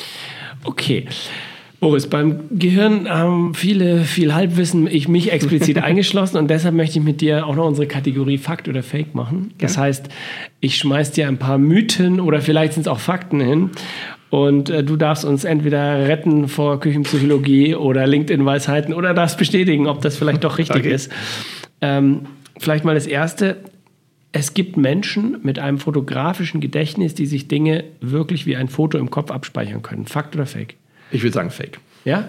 Okay. Boris, beim Gehirn haben viele viel Halbwissen, ich mich explizit eingeschlossen und deshalb möchte ich mit dir auch noch unsere Kategorie Fakt oder Fake machen. Das ja. heißt, ich schmeiß dir ein paar Mythen oder vielleicht sind es auch Fakten hin und äh, du darfst uns entweder retten vor Küchenpsychologie oder LinkedIn-Weisheiten oder darfst bestätigen, ob das vielleicht doch richtig okay. ist. Ähm, vielleicht mal das Erste. Es gibt Menschen mit einem fotografischen Gedächtnis, die sich Dinge wirklich wie ein Foto im Kopf abspeichern können. Fakt oder Fake? Ich würde sagen Fake. Ja?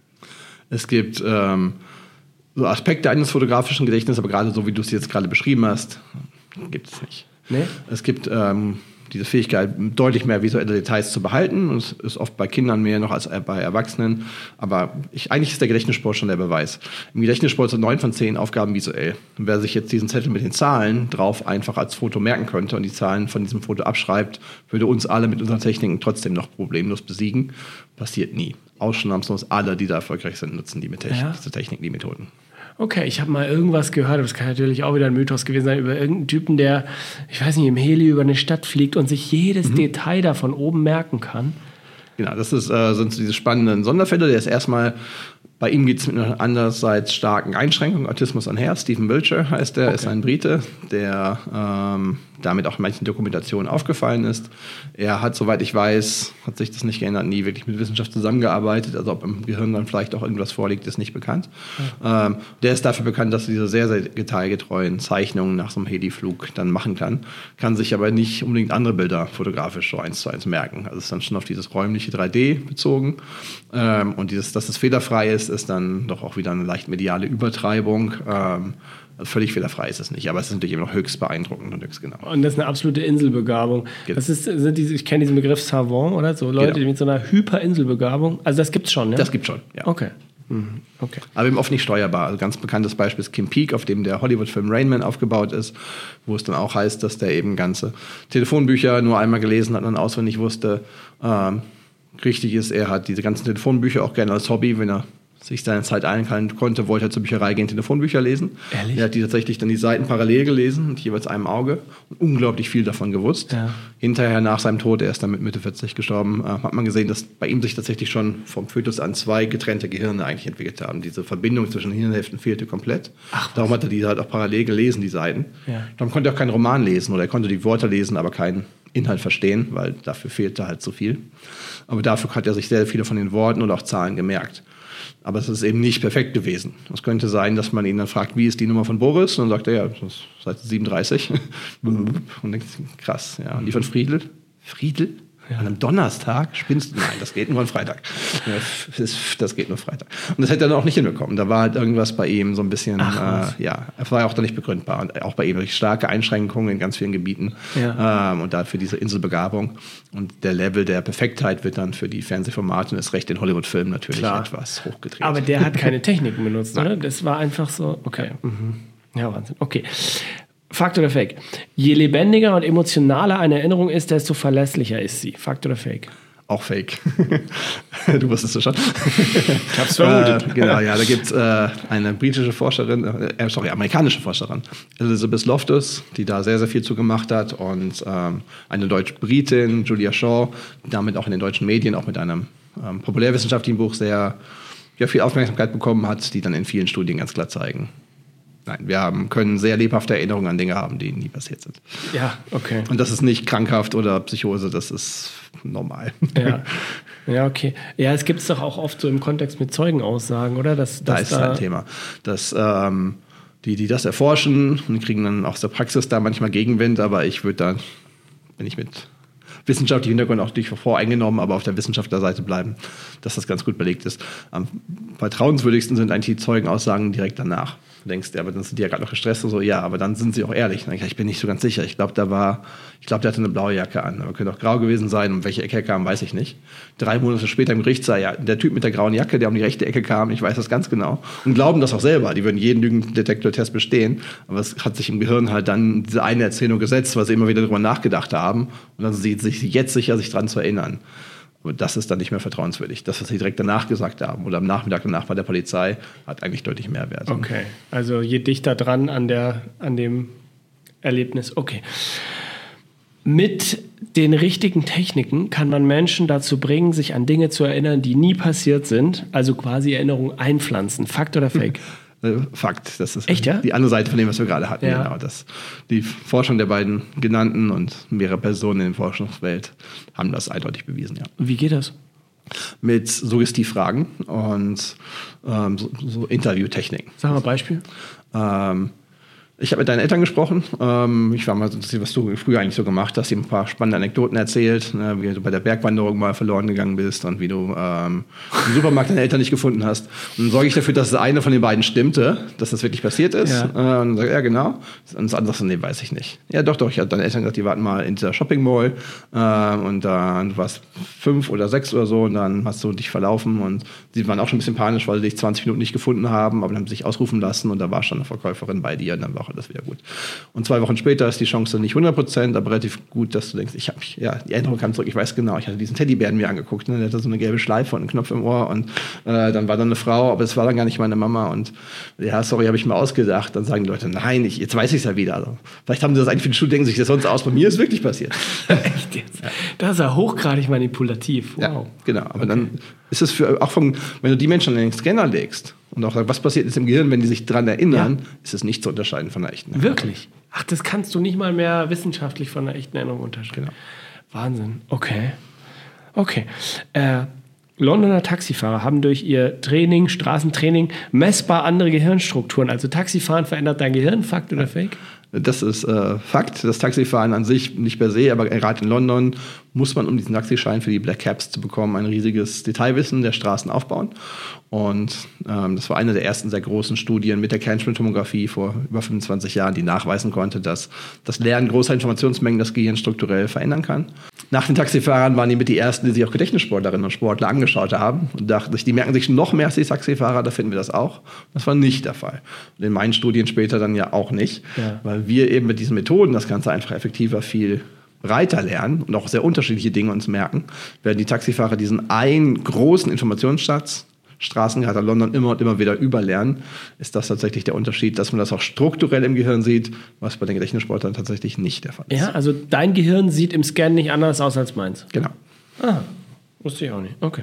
Es gibt ähm, so Aspekte eines fotografischen Gedächtnisses, aber gerade so, wie du es jetzt gerade beschrieben hast, gibt es nicht. Nee? Es gibt ähm, diese Fähigkeit, deutlich mehr visuelle Details zu behalten. Und es ist oft bei Kindern mehr noch als bei Erwachsenen. Aber ich, eigentlich ist der Gedächtnissport schon der Beweis. Im Gedächtnissport sind neun von zehn Aufgaben visuell. Und wer sich jetzt diesen Zettel mit den Zahlen drauf einfach als Foto merken könnte und die Zahlen von diesem Foto abschreibt, würde uns alle mit unseren Techniken trotzdem noch problemlos besiegen. Passiert nie. Ausnahmslos alle, die da erfolgreich sind, nutzen die mit Technik, ja. diese Technik, die Methoden. Okay, ich habe mal irgendwas gehört, das kann natürlich auch wieder ein Mythos gewesen sein, über irgendeinen Typen, der, ich weiß nicht, im Heli über eine Stadt fliegt und sich jedes mhm. Detail da von oben merken kann. Genau, das ist, äh, sind so diese spannenden Sonderfälle. Der ist erstmal, bei ihm geht es mit einer andererseits starken Einschränkung, Autismus einher. Stephen Wiltshire heißt der, okay. ist ein Brite, der ähm, damit auch in manchen Dokumentationen aufgefallen ist. Er hat, soweit ich weiß, hat sich das nicht geändert, nie wirklich mit Wissenschaft zusammengearbeitet. Also ob im Gehirn dann vielleicht auch irgendwas vorliegt, ist nicht bekannt. Ja. Ähm, der ist dafür bekannt, dass er diese sehr, sehr detailgetreuen Zeichnungen nach so einem Heliflug dann machen kann. Kann sich aber nicht unbedingt andere Bilder fotografisch so eins zu eins merken. Also es ist dann schon auf dieses räumliche drei D bezogen. Ähm, und dieses, dass es fehlerfrei ist, ist dann doch auch wieder eine leicht mediale Übertreibung. Ähm, Also völlig fehlerfrei ist es nicht, aber es ist natürlich immer noch höchst beeindruckend und höchst genau. Und das ist eine absolute Inselbegabung. Genau. Das ist, sind diese, ich kenne diesen Begriff Savant, oder? So Leute genau. mit so einer Hyperinselbegabung. Also das gibt's schon, ne? Das gibt's schon, ja. Okay. Mhm. Okay. Aber eben oft nicht steuerbar. Also ganz bekanntes Beispiel ist Kim Peek, auf dem der Hollywood-Film Rain Man aufgebaut ist, wo es dann auch heißt, dass der eben ganze Telefonbücher nur einmal gelesen hat und auswendig wusste. Ähm, richtig ist, er hat diese ganzen Telefonbücher auch gerne als Hobby, wenn er sich seine Zeit einkalten konnte, wollte er zur Bücherei gehen, Telefonbücher lesen. Ehrlich? Er hat die tatsächlich dann die Seiten parallel gelesen, mit jeweils einem Auge und unglaublich viel davon gewusst. Ja. Hinterher, nach seinem Tod, er ist dann mit Mitte vierzig gestorben, äh, hat man gesehen, dass bei ihm sich tatsächlich schon vom Fötus an zwei getrennte Gehirne eigentlich entwickelt haben. Diese Verbindung zwischen den Hirnhälften fehlte komplett. Ach, Darum hat er die halt auch parallel gelesen, die Seiten. Ja. Darum konnte er auch keinen Roman lesen oder er konnte die Wörter lesen, aber keinen Inhalt verstehen, weil dafür fehlte halt so viel. Aber dafür hat er sich sehr viele von den Worten und auch Zahlen gemerkt. Aber es ist eben nicht perfekt gewesen. Es könnte sein, dass man ihn dann fragt, wie ist die Nummer von Boris? Und dann sagt er, ja, das ist Seite siebenunddreißig. Und denkt, krass. Ja. Und die von Friedel? Friedel? Ja. An einem Donnerstag? Spinnst du? Nein, das geht nur am Freitag. Das, das geht nur Freitag. Und das hätte er dann auch nicht hinbekommen. Da war halt irgendwas bei ihm so ein bisschen, Ach, äh, ja, es war ja auch dann nicht begründbar. Und auch bei ihm durch starke Einschränkungen in ganz vielen Gebieten. Ja. Ähm, und dafür diese Inselbegabung. Und der Level der Perfektheit wird dann für die Fernsehformate und ist recht in Hollywood-Filmen natürlich Klar. etwas hochgedreht. Aber der hat keine Techniken benutzt, oder? Das war einfach so, okay. Mhm. Ja, Wahnsinn. Okay. Fakt oder Fake? Je lebendiger und emotionaler eine Erinnerung ist, desto verlässlicher ist sie. Fakt oder Fake? Auch Fake. Du wusstest es schon. Ich hab's vermutet. Äh, genau, ja, da gibt es äh, eine britische Forscherin, äh, sorry, amerikanische Forscherin, Elizabeth Loftus, die da sehr, sehr viel zu gemacht hat und ähm, eine deutsche Britin, Julia Shaw, die damit auch in den deutschen Medien, auch mit einem ähm, populärwissenschaftlichen Buch sehr ja, viel Aufmerksamkeit bekommen hat, die dann in vielen Studien ganz klar zeigen. Nein, wir haben, können sehr lebhafte Erinnerungen an Dinge haben, die nie passiert sind. Ja, okay. Und das ist nicht krankhaft oder Psychose, das ist normal. Ja, ja okay. Ja, es gibt es doch auch oft so im Kontext mit Zeugenaussagen, oder? Dass, da dass ist da ein Thema. Dass ähm, die, die das erforschen, die kriegen dann aus der Praxis da manchmal Gegenwind, aber ich würde da, wenn ich mit wissenschaftlichen Hintergrund auch durch voreingenommen, aber auf der Wissenschaftlerseite bleiben, dass das ganz gut belegt ist. Am vertrauenswürdigsten sind eigentlich die Zeugenaussagen direkt danach. Du denkst, ja, aber dann sind die ja gerade noch gestresst und so, ja, aber dann sind sie auch ehrlich. Dann, ich bin nicht so ganz sicher. Ich glaube, da war, ich glaube, der hatte eine blaue Jacke an. Aber könnte auch grau gewesen sein. Um welche Ecke er kam, weiß ich nicht. Drei Monate später im Gericht sei ja der Typ mit der grauen Jacke, der um die rechte Ecke kam, ich weiß das ganz genau. Und glauben das auch selber. Die würden jeden Lügendetektor-Test bestehen. Aber es hat sich im Gehirn halt dann diese eine Erzählung gesetzt, weil sie immer wieder darüber nachgedacht haben. Und dann sind sie sich jetzt sicher, sich dran zu erinnern. Aber das ist dann nicht mehr vertrauenswürdig. Das, was sie direkt danach gesagt haben oder am Nachmittag danach bei der Polizei, hat eigentlich deutlich mehr Wert. Okay, also je dichter dran an, der, an dem Erlebnis. Okay. Mit den richtigen Techniken kann man Menschen dazu bringen, sich an Dinge zu erinnern, die nie passiert sind. Also quasi Erinnerungen einpflanzen. Fakt oder Fake? Fakt. Das ist Echt, ja? die andere Seite von dem, was wir gerade hatten. Ja. Genau, das, die Forschung der beiden genannten und mehrere Personen in der Forschungswelt haben das eindeutig bewiesen. Ja. Wie geht das? Mit Suggestivfragen und ähm, so, so Interviewtechniken. Sag mal ein Beispiel. Ähm, Ich habe mit deinen Eltern gesprochen. Ähm, ich war mal so interessiert, was du früher eigentlich so gemacht hast. Die haben ein paar spannende Anekdoten erzählt, ne, wie du bei der Bergwanderung mal verloren gegangen bist und wie du ähm, im Supermarkt deine Eltern nicht gefunden hast. Und dann sorge ich dafür, dass das eine von den beiden stimmte, dass das wirklich passiert ist. Ja. Äh, und dann sage ich, ja, genau. Und das andere, nee, weiß ich nicht. Ja, doch, doch. Ich habe deine Eltern gesagt, die warten mal in dieser Shopping Mall. Äh, und dann du warst fünf oder sechs oder so. Und dann hast du dich verlaufen. Und sie waren auch schon ein bisschen panisch, weil sie dich zwanzig Minuten nicht gefunden haben. Aber dann haben sie sich ausrufen lassen. Und da war schon eine Verkäuferin bei dir. Und dann war das wieder gut. Und zwei Wochen später ist die Chance nicht hundert Prozent, aber relativ gut, dass du denkst, ich habe mich, ja, die Erinnerung kam zurück, ich weiß genau, ich hatte diesen Teddybären mir angeguckt, ne? Der hatte so eine gelbe Schleife und einen Knopf im Ohr und äh, dann war da eine Frau, aber es war dann gar nicht meine Mama und ja, sorry, habe ich mir ausgedacht. Dann sagen die Leute, nein, ich, jetzt weiß ich es ja wieder. Also, vielleicht haben sie das eigentlich für die Schule, denken sich das sonst aus, bei mir ist wirklich passiert. Echt jetzt? Ja. Das ist ja hochgradig manipulativ. Wow. Ja, genau, aber okay. Dann ist es für, auch von, wenn du die Menschen an den Scanner legst und auch sagst, was passiert jetzt im Gehirn, wenn die sich daran erinnern, ja. Ist es nicht zu unterscheiden von einer echten Erinnerung. Wirklich? Ach, das kannst du nicht mal mehr wissenschaftlich von einer echten Erinnerung unterscheiden. Genau. Wahnsinn. Okay. Okay. Äh, Londoner Taxifahrer haben durch ihr Training, Straßentraining, messbar andere Gehirnstrukturen. Also Taxifahren verändert dein Gehirn, Fakt oder Fake? Das ist äh, Fakt. Das Taxifahren an sich nicht per se, aber gerade in London muss man, um diesen Taxischein für die Black Cabs zu bekommen, ein riesiges Detailwissen der Straßen aufbauen. Und ähm, das war eine der ersten sehr großen Studien mit der Kernspintomographie vor über fünfundzwanzig Jahren, die nachweisen konnte, dass das Lernen großer Informationsmengen das Gehirn strukturell verändern kann. Nach den Taxifahrern waren die mit die ersten, die sich auch Gedächtnissportlerinnen und Sportler angeschaut haben und dachten sich, die merken sich noch mehr als die Taxifahrer, da finden wir das auch. Das war nicht der Fall. Und in meinen Studien später dann ja auch nicht, ja. Weil wir eben mit diesen Methoden das Ganze einfach effektiver viel breiter lernen und auch sehr unterschiedliche Dinge uns merken, werden die Taxifahrer diesen einen großen Informationsschatz, Straßenkarte London, immer und immer wieder überlernen, ist das tatsächlich der Unterschied, dass man das auch strukturell im Gehirn sieht, was bei den Gedächtnissportlern tatsächlich nicht der Fall ist. Ja, also dein Gehirn sieht im Scan nicht anders aus als meins. Genau. Ah, wusste ich auch nicht. Okay.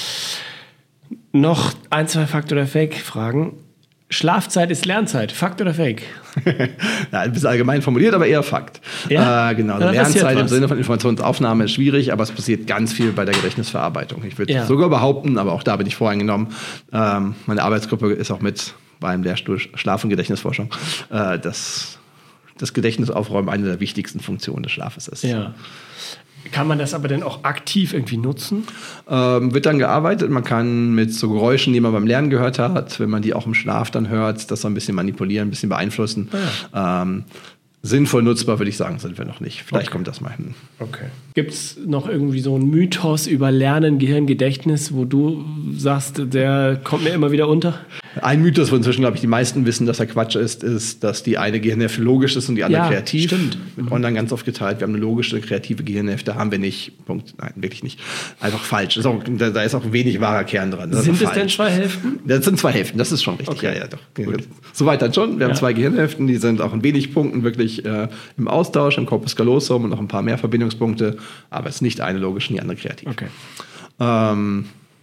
Noch ein, zwei Fakt- oder Fake-Fragen. Schlafzeit ist Lernzeit. Fakt oder Fake? Ja, ein bisschen allgemein formuliert, aber eher Fakt. Ja? Äh, genau. Also Lernzeit im Sinne von Informationsaufnahme ist schwierig, aber es passiert ganz viel bei der Gedächtnisverarbeitung. Ich würde ja. sogar behaupten, aber auch da bin ich voreingenommen, ähm, meine Arbeitsgruppe ist auch mit beim Lehrstuhl Schlaf- und Gedächtnisforschung, äh, dass das Gedächtnisaufräumen eine der wichtigsten Funktionen des Schlafes ist. Ja. Kann man das aber dann auch aktiv irgendwie nutzen? Ähm, wird dann gearbeitet. Man kann mit so Geräuschen, die man beim Lernen gehört hat, wenn man die auch im Schlaf dann hört, das so ein bisschen manipulieren, ein bisschen beeinflussen. Ah, ja. ähm, sinnvoll nutzbar, würde ich sagen, sind wir noch nicht. Vielleicht okay. kommt das mal hin. Okay. Gibt es noch irgendwie so einen Mythos über Lernen, Gehirn, Gedächtnis, wo du sagst, der kommt mir immer wieder unter? Ein Mythos, wo inzwischen, glaube ich, die meisten wissen, dass er Quatsch ist, ist, dass die eine Gehirnhälfte logisch ist und die andere ja, kreativ. Stimmt. Mit online ganz oft geteilt. Wir haben eine logische, eine kreative Gehirnhälfte, haben wir nicht. Punkt. Nein, wirklich nicht. Einfach falsch. Ist auch, da, da ist auch wenig wahrer Kern dran. Das sind es denn zwei Hälften? Das sind zwei Hälften, das ist schon richtig. Okay. Ja, ja, doch. Soweit dann schon. Wir ja. haben zwei Gehirnhälften, die sind auch in wenig Punkten wirklich äh, im Austausch, im Corpus callosum und noch ein paar mehr Verbindungspunkte, aber es ist nicht eine logisch und die andere kreativ. Okay. Ähm,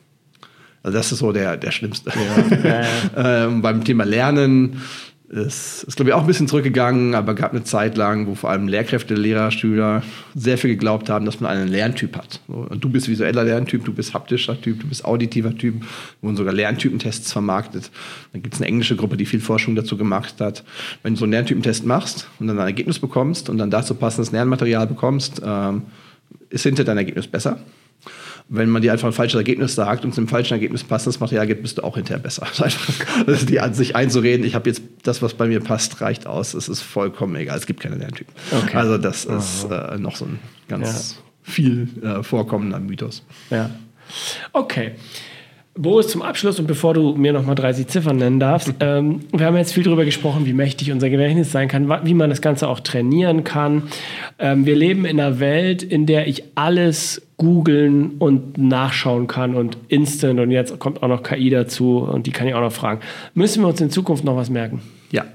also das ist so der, der Schlimmste. Ja. Ja, ja. ähm, beim Thema Lernen ist, ist glaube ich, auch ein bisschen zurückgegangen, aber gab eine Zeit lang, wo vor allem Lehrkräfte, Lehrer, Schüler sehr viel geglaubt haben, dass man einen Lerntyp hat. So, und du bist visueller Lerntyp, du bist haptischer Typ, du bist auditiver Typ, wurden sogar Lerntypentests vermarktet. Dann gibt es eine englische Gruppe, die viel Forschung dazu gemacht hat. Wenn du so einen Lerntypentest machst und dann ein Ergebnis bekommst und dann dazu passendes Lernmaterial bekommst, ähm, ist hinter dein Ergebnis besser. Wenn man dir einfach ein falsches Ergebnis sagt und zu einem falschen Ergebnis passendes Material gibt, bist du auch hinterher besser. Das ist die an sich einzureden, ich habe jetzt das, was bei mir passt, reicht aus. Es ist vollkommen egal, es gibt keine Lerntypen. Okay. Also das Aha. ist äh, noch so ein ganz ja. viel äh, vorkommender Mythos. Ja. Okay. Boris, zum Abschluss und bevor du mir noch mal dreißig Ziffern nennen darfst, ähm, wir haben jetzt viel darüber gesprochen, wie mächtig unser Gedächtnis sein kann, wie man das Ganze auch trainieren kann. Ähm, wir leben in einer Welt, in der ich alles googeln und nachschauen kann und instant und jetzt kommt auch noch K I dazu und die kann ich auch noch fragen. Müssen wir uns in Zukunft noch was merken? Ja,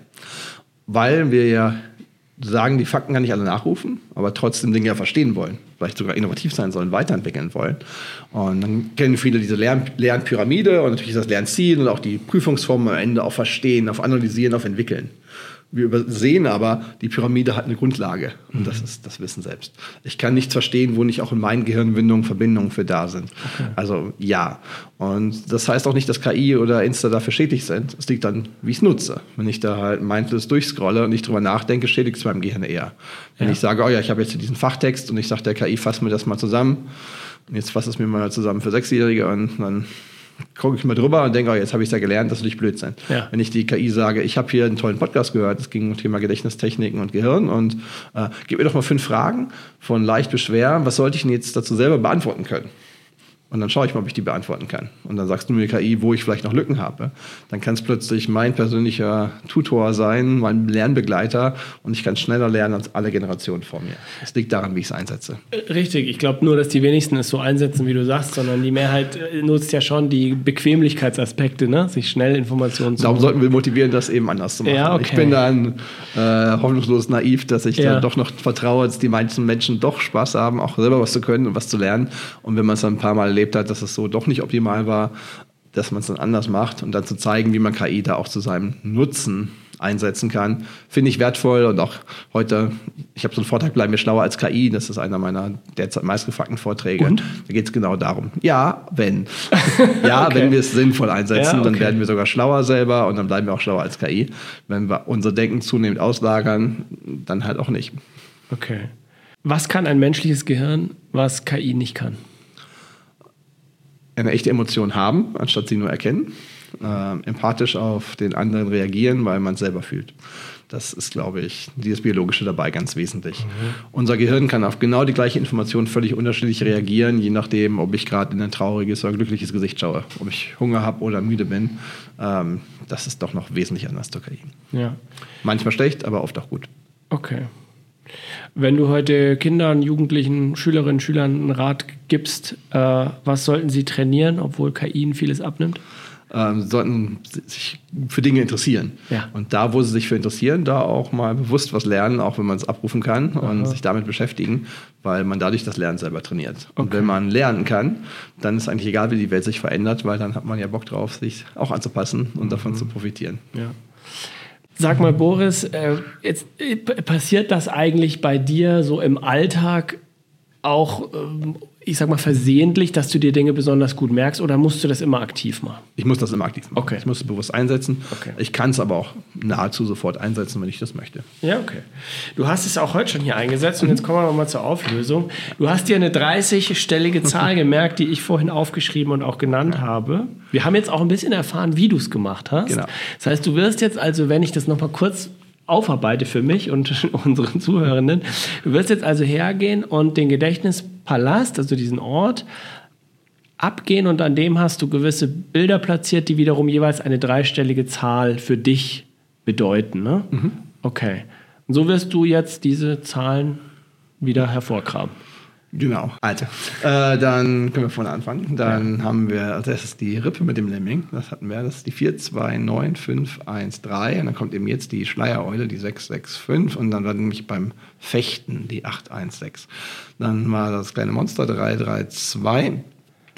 weil wir ja sagen, die Fakten kann nicht alle nachrufen, aber trotzdem Dinge ja verstehen wollen, vielleicht sogar innovativ sein sollen, weiterentwickeln wollen. Und dann kennen viele diese Lern- Lernpyramide und natürlich das Lernziel und auch die Prüfungsformen am Ende auf Verstehen, auf Analysieren, auf Entwickeln. Wir übersehen aber, die Pyramide hat eine Grundlage und das ist das Wissen selbst. Ich kann nichts verstehen, wo nicht auch in meinen Gehirnwindungen Verbindungen für da sind. Okay. Also ja. Und das heißt auch nicht, dass K I oder Insta dafür schädlich sind. Es liegt dann, wie ich es nutze. Wenn ich da halt mindless durchscrolle und nicht drüber nachdenke, schädigt es meinem Gehirn eher. Wenn ja. ich sage, oh ja, ich habe jetzt diesen Fachtext und ich sage der K I, fass mir das mal zusammen. Und jetzt fass es mir mal zusammen für Sechsjährige und dann gucke ich mal drüber und denke, oh, jetzt habe ich es ja gelernt, das ist natürlich Blödsinn. Ja. Wenn ich die K I sage, ich habe hier einen tollen Podcast gehört, es ging um das Thema Gedächtnistechniken und Gehirn und äh, gib mir doch mal fünf Fragen von leicht bis schwer, was sollte ich denn jetzt dazu selber beantworten können? Und dann schaue ich mal, ob ich die beantworten kann. Und dann sagst du mir, K I, wo ich vielleicht noch Lücken habe. Dann kann es plötzlich mein persönlicher Tutor sein, mein Lernbegleiter. Und ich kann schneller lernen als alle Generationen vor mir. Das liegt daran, wie ich es einsetze. Richtig. Ich glaube nur, dass die wenigsten es so einsetzen, wie du sagst, sondern die Mehrheit nutzt ja schon die Bequemlichkeitsaspekte, ne? Sich schnell Informationen zu Darum machen. Sollten wir motivieren, das eben anders zu machen. Ja, okay. Ich bin dann äh, hoffnungslos naiv, dass ich ja. dann doch noch vertraue, dass die meisten Menschen doch Spaß haben, auch selber was zu können und was zu lernen. Und wenn man es dann ein paar Mal erlebt hat, dass es so doch nicht optimal war, dass man es dann anders macht und dann zu zeigen, wie man K I da auch zu seinem Nutzen einsetzen kann, finde ich wertvoll. Und auch heute, ich habe so einen Vortrag, bleiben wir schlauer als K I, das ist einer meiner derzeit meistgefragten Vorträge. Und? Da geht es genau darum. Ja, wenn. Ja, okay. Wenn wir es sinnvoll einsetzen, ja, okay. dann werden wir sogar schlauer selber und dann bleiben wir auch schlauer als K I. Wenn wir unser Denken zunehmend auslagern, dann halt auch nicht. Okay. Was kann ein menschliches Gehirn, was K I nicht kann? Eine echte Emotion haben, anstatt sie nur erkennen. Äh, empathisch auf den anderen reagieren, weil man es selber fühlt. Das ist, glaube ich, dieses Biologische dabei ganz wesentlich. Mhm. Unser Gehirn kann auf genau die gleiche Information völlig unterschiedlich reagieren, je nachdem, ob ich gerade in ein trauriges oder glückliches Gesicht schaue, ob ich Hunger habe oder müde bin. Ähm, das ist doch noch wesentlich anders zur K I. Ja. Manchmal schlecht, aber oft auch gut. Okay. Wenn du heute Kindern, Jugendlichen, Schülerinnen, Schülern einen Rat gibst, äh, was sollten sie trainieren, obwohl K I ihnen vieles abnimmt? Ähm, sollten sich für Dinge interessieren. Ja. Und da, wo sie sich für interessieren, da auch mal bewusst was lernen, auch wenn man es abrufen kann Aha. und sich damit beschäftigen, weil man dadurch das Lernen selber trainiert. Okay. Und wenn man lernen kann, dann ist eigentlich egal, wie die Welt sich verändert, weil dann hat man ja Bock drauf, sich auch anzupassen und mhm. davon zu profitieren. Ja. Sag mal, Boris, äh, jetzt äh, passiert das eigentlich bei dir so im Alltag auch, ähm, ich sag mal, versehentlich, dass du dir Dinge besonders gut merkst oder musst du das immer aktiv machen? Ich muss das immer aktiv machen. Okay. Ich muss es bewusst einsetzen. Okay. Ich kann es aber auch nahezu sofort einsetzen, wenn ich das möchte. Ja, okay. Du hast es auch heute schon hier eingesetzt und jetzt kommen wir noch mal zur Auflösung. Du hast dir eine dreißig-stellige Zahl gemerkt, die ich vorhin aufgeschrieben und auch genannt ja. habe. Wir haben jetzt auch ein bisschen erfahren, wie du es gemacht hast. Genau. Das heißt, du wirst jetzt also, wenn ich das noch mal kurz aufarbeite für mich und unseren Zuhörenden. Du wirst jetzt also hergehen und den Gedächtnispalast, also diesen Ort, abgehen und an dem hast du gewisse Bilder platziert, die wiederum jeweils eine dreistellige Zahl für dich bedeuten. Ne? Mhm. Okay. Und so wirst du jetzt diese Zahlen wieder hervorgraben. Genau, also äh, dann können wir vorne anfangen. Dann ja. haben wir, also das ist die Rippe mit dem Lemming, das hatten wir, das ist die vier zwei neun fünf eins drei und dann kommt eben jetzt die Schleiereule, die sechs sechs fünf und dann war nämlich beim Fechten die acht eins sechs. Dann war das kleine Monster drei drei zwei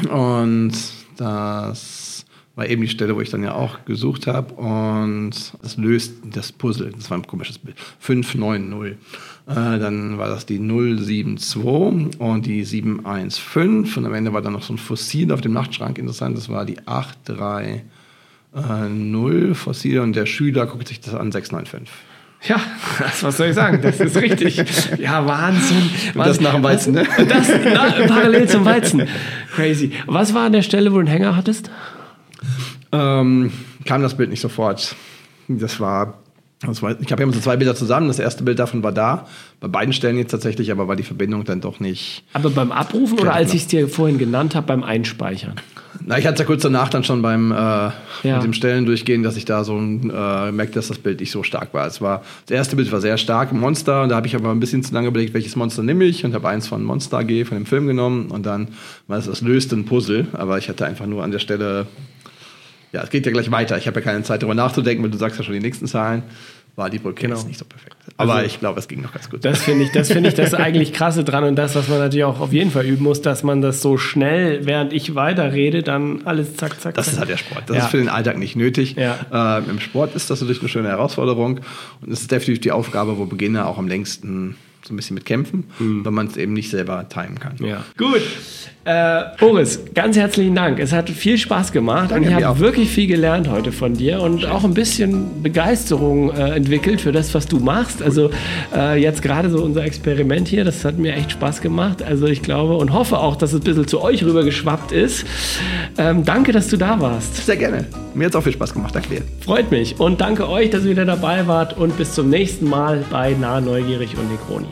Und das war eben die Stelle, wo ich dann ja auch gesucht habe. Und das löst das Puzzle. Das war ein komisches Bild. fünf neun null. Äh, dann war das die null sieben zwei und die sieben eins fünf. Und am Ende war dann noch so ein Fossil auf dem Nachtschrank interessant. Das war die acht drei null Fossil. Und der Schüler guckt sich das an, sechs neun fünf. Ja, das, was soll ich sagen? Das ist richtig. Ja, Wahnsinn. Wahnsinn. Und das nach dem Weizen, ne? Das na, parallel zum Weizen. Crazy. Was war an der Stelle, wo du einen Hänger hattest? Ähm, kam das Bild nicht sofort. Das war, das war ich habe ja so zwei Bilder zusammen. Das erste Bild davon war da. Bei beiden Stellen jetzt tatsächlich, aber war die Verbindung dann doch nicht. Aber beim Abrufen oder als ich es dir vorhin genannt habe, beim Einspeichern? Na, ich hatte es ja kurz danach dann schon beim äh, ja. mit dem Stellen durchgehen, dass ich da so äh, merkte, dass das Bild nicht so stark war. Es war. Das erste Bild war sehr stark, Monster. Und da habe ich aber ein bisschen zu lange überlegt, welches Monster nehme ich. Und habe eins von Monster A G, von dem Film genommen. Und dann war es, das löste ein Puzzle. Aber ich hatte einfach nur an der Stelle... Ja, es geht ja gleich weiter. Ich habe ja keine Zeit, darüber nachzudenken, weil du sagst ja schon die nächsten Zahlen. War die Brücke genau. jetzt nicht so perfekt. Aber also, ich glaube, es ging noch ganz gut. Das finde ich, das finde ich das eigentlich Krasse dran und das, was man natürlich auch auf jeden Fall üben muss, dass man das so schnell, während ich weiterrede, dann alles zack, zack, Das zack. ist halt der Sport. Das ja. ist für den Alltag nicht nötig. Ja. Ähm, Im Sport ist das natürlich eine schöne Herausforderung und es ist definitiv die Aufgabe, wo Beginner auch am längsten so ein bisschen mit kämpfen, mhm. weil man es eben nicht selber timen kann. Ja. Gut. Äh, Boris, ganz herzlichen Dank. Es hat viel Spaß gemacht. Danke, und ich habe auch. wirklich viel gelernt heute von dir und auch ein bisschen Begeisterung äh, entwickelt für das, was du machst. Also äh, jetzt gerade so unser Experiment hier, das hat mir echt Spaß gemacht. Also ich glaube und hoffe auch, dass es ein bisschen zu euch rübergeschwappt ist. Ähm, danke, dass du da warst. Sehr gerne. Mir hat es auch viel Spaß gemacht. Danke dir. Freut mich. Und danke euch, dass ihr wieder dabei wart und bis zum nächsten Mal bei Nah, Neugierig und Necroni.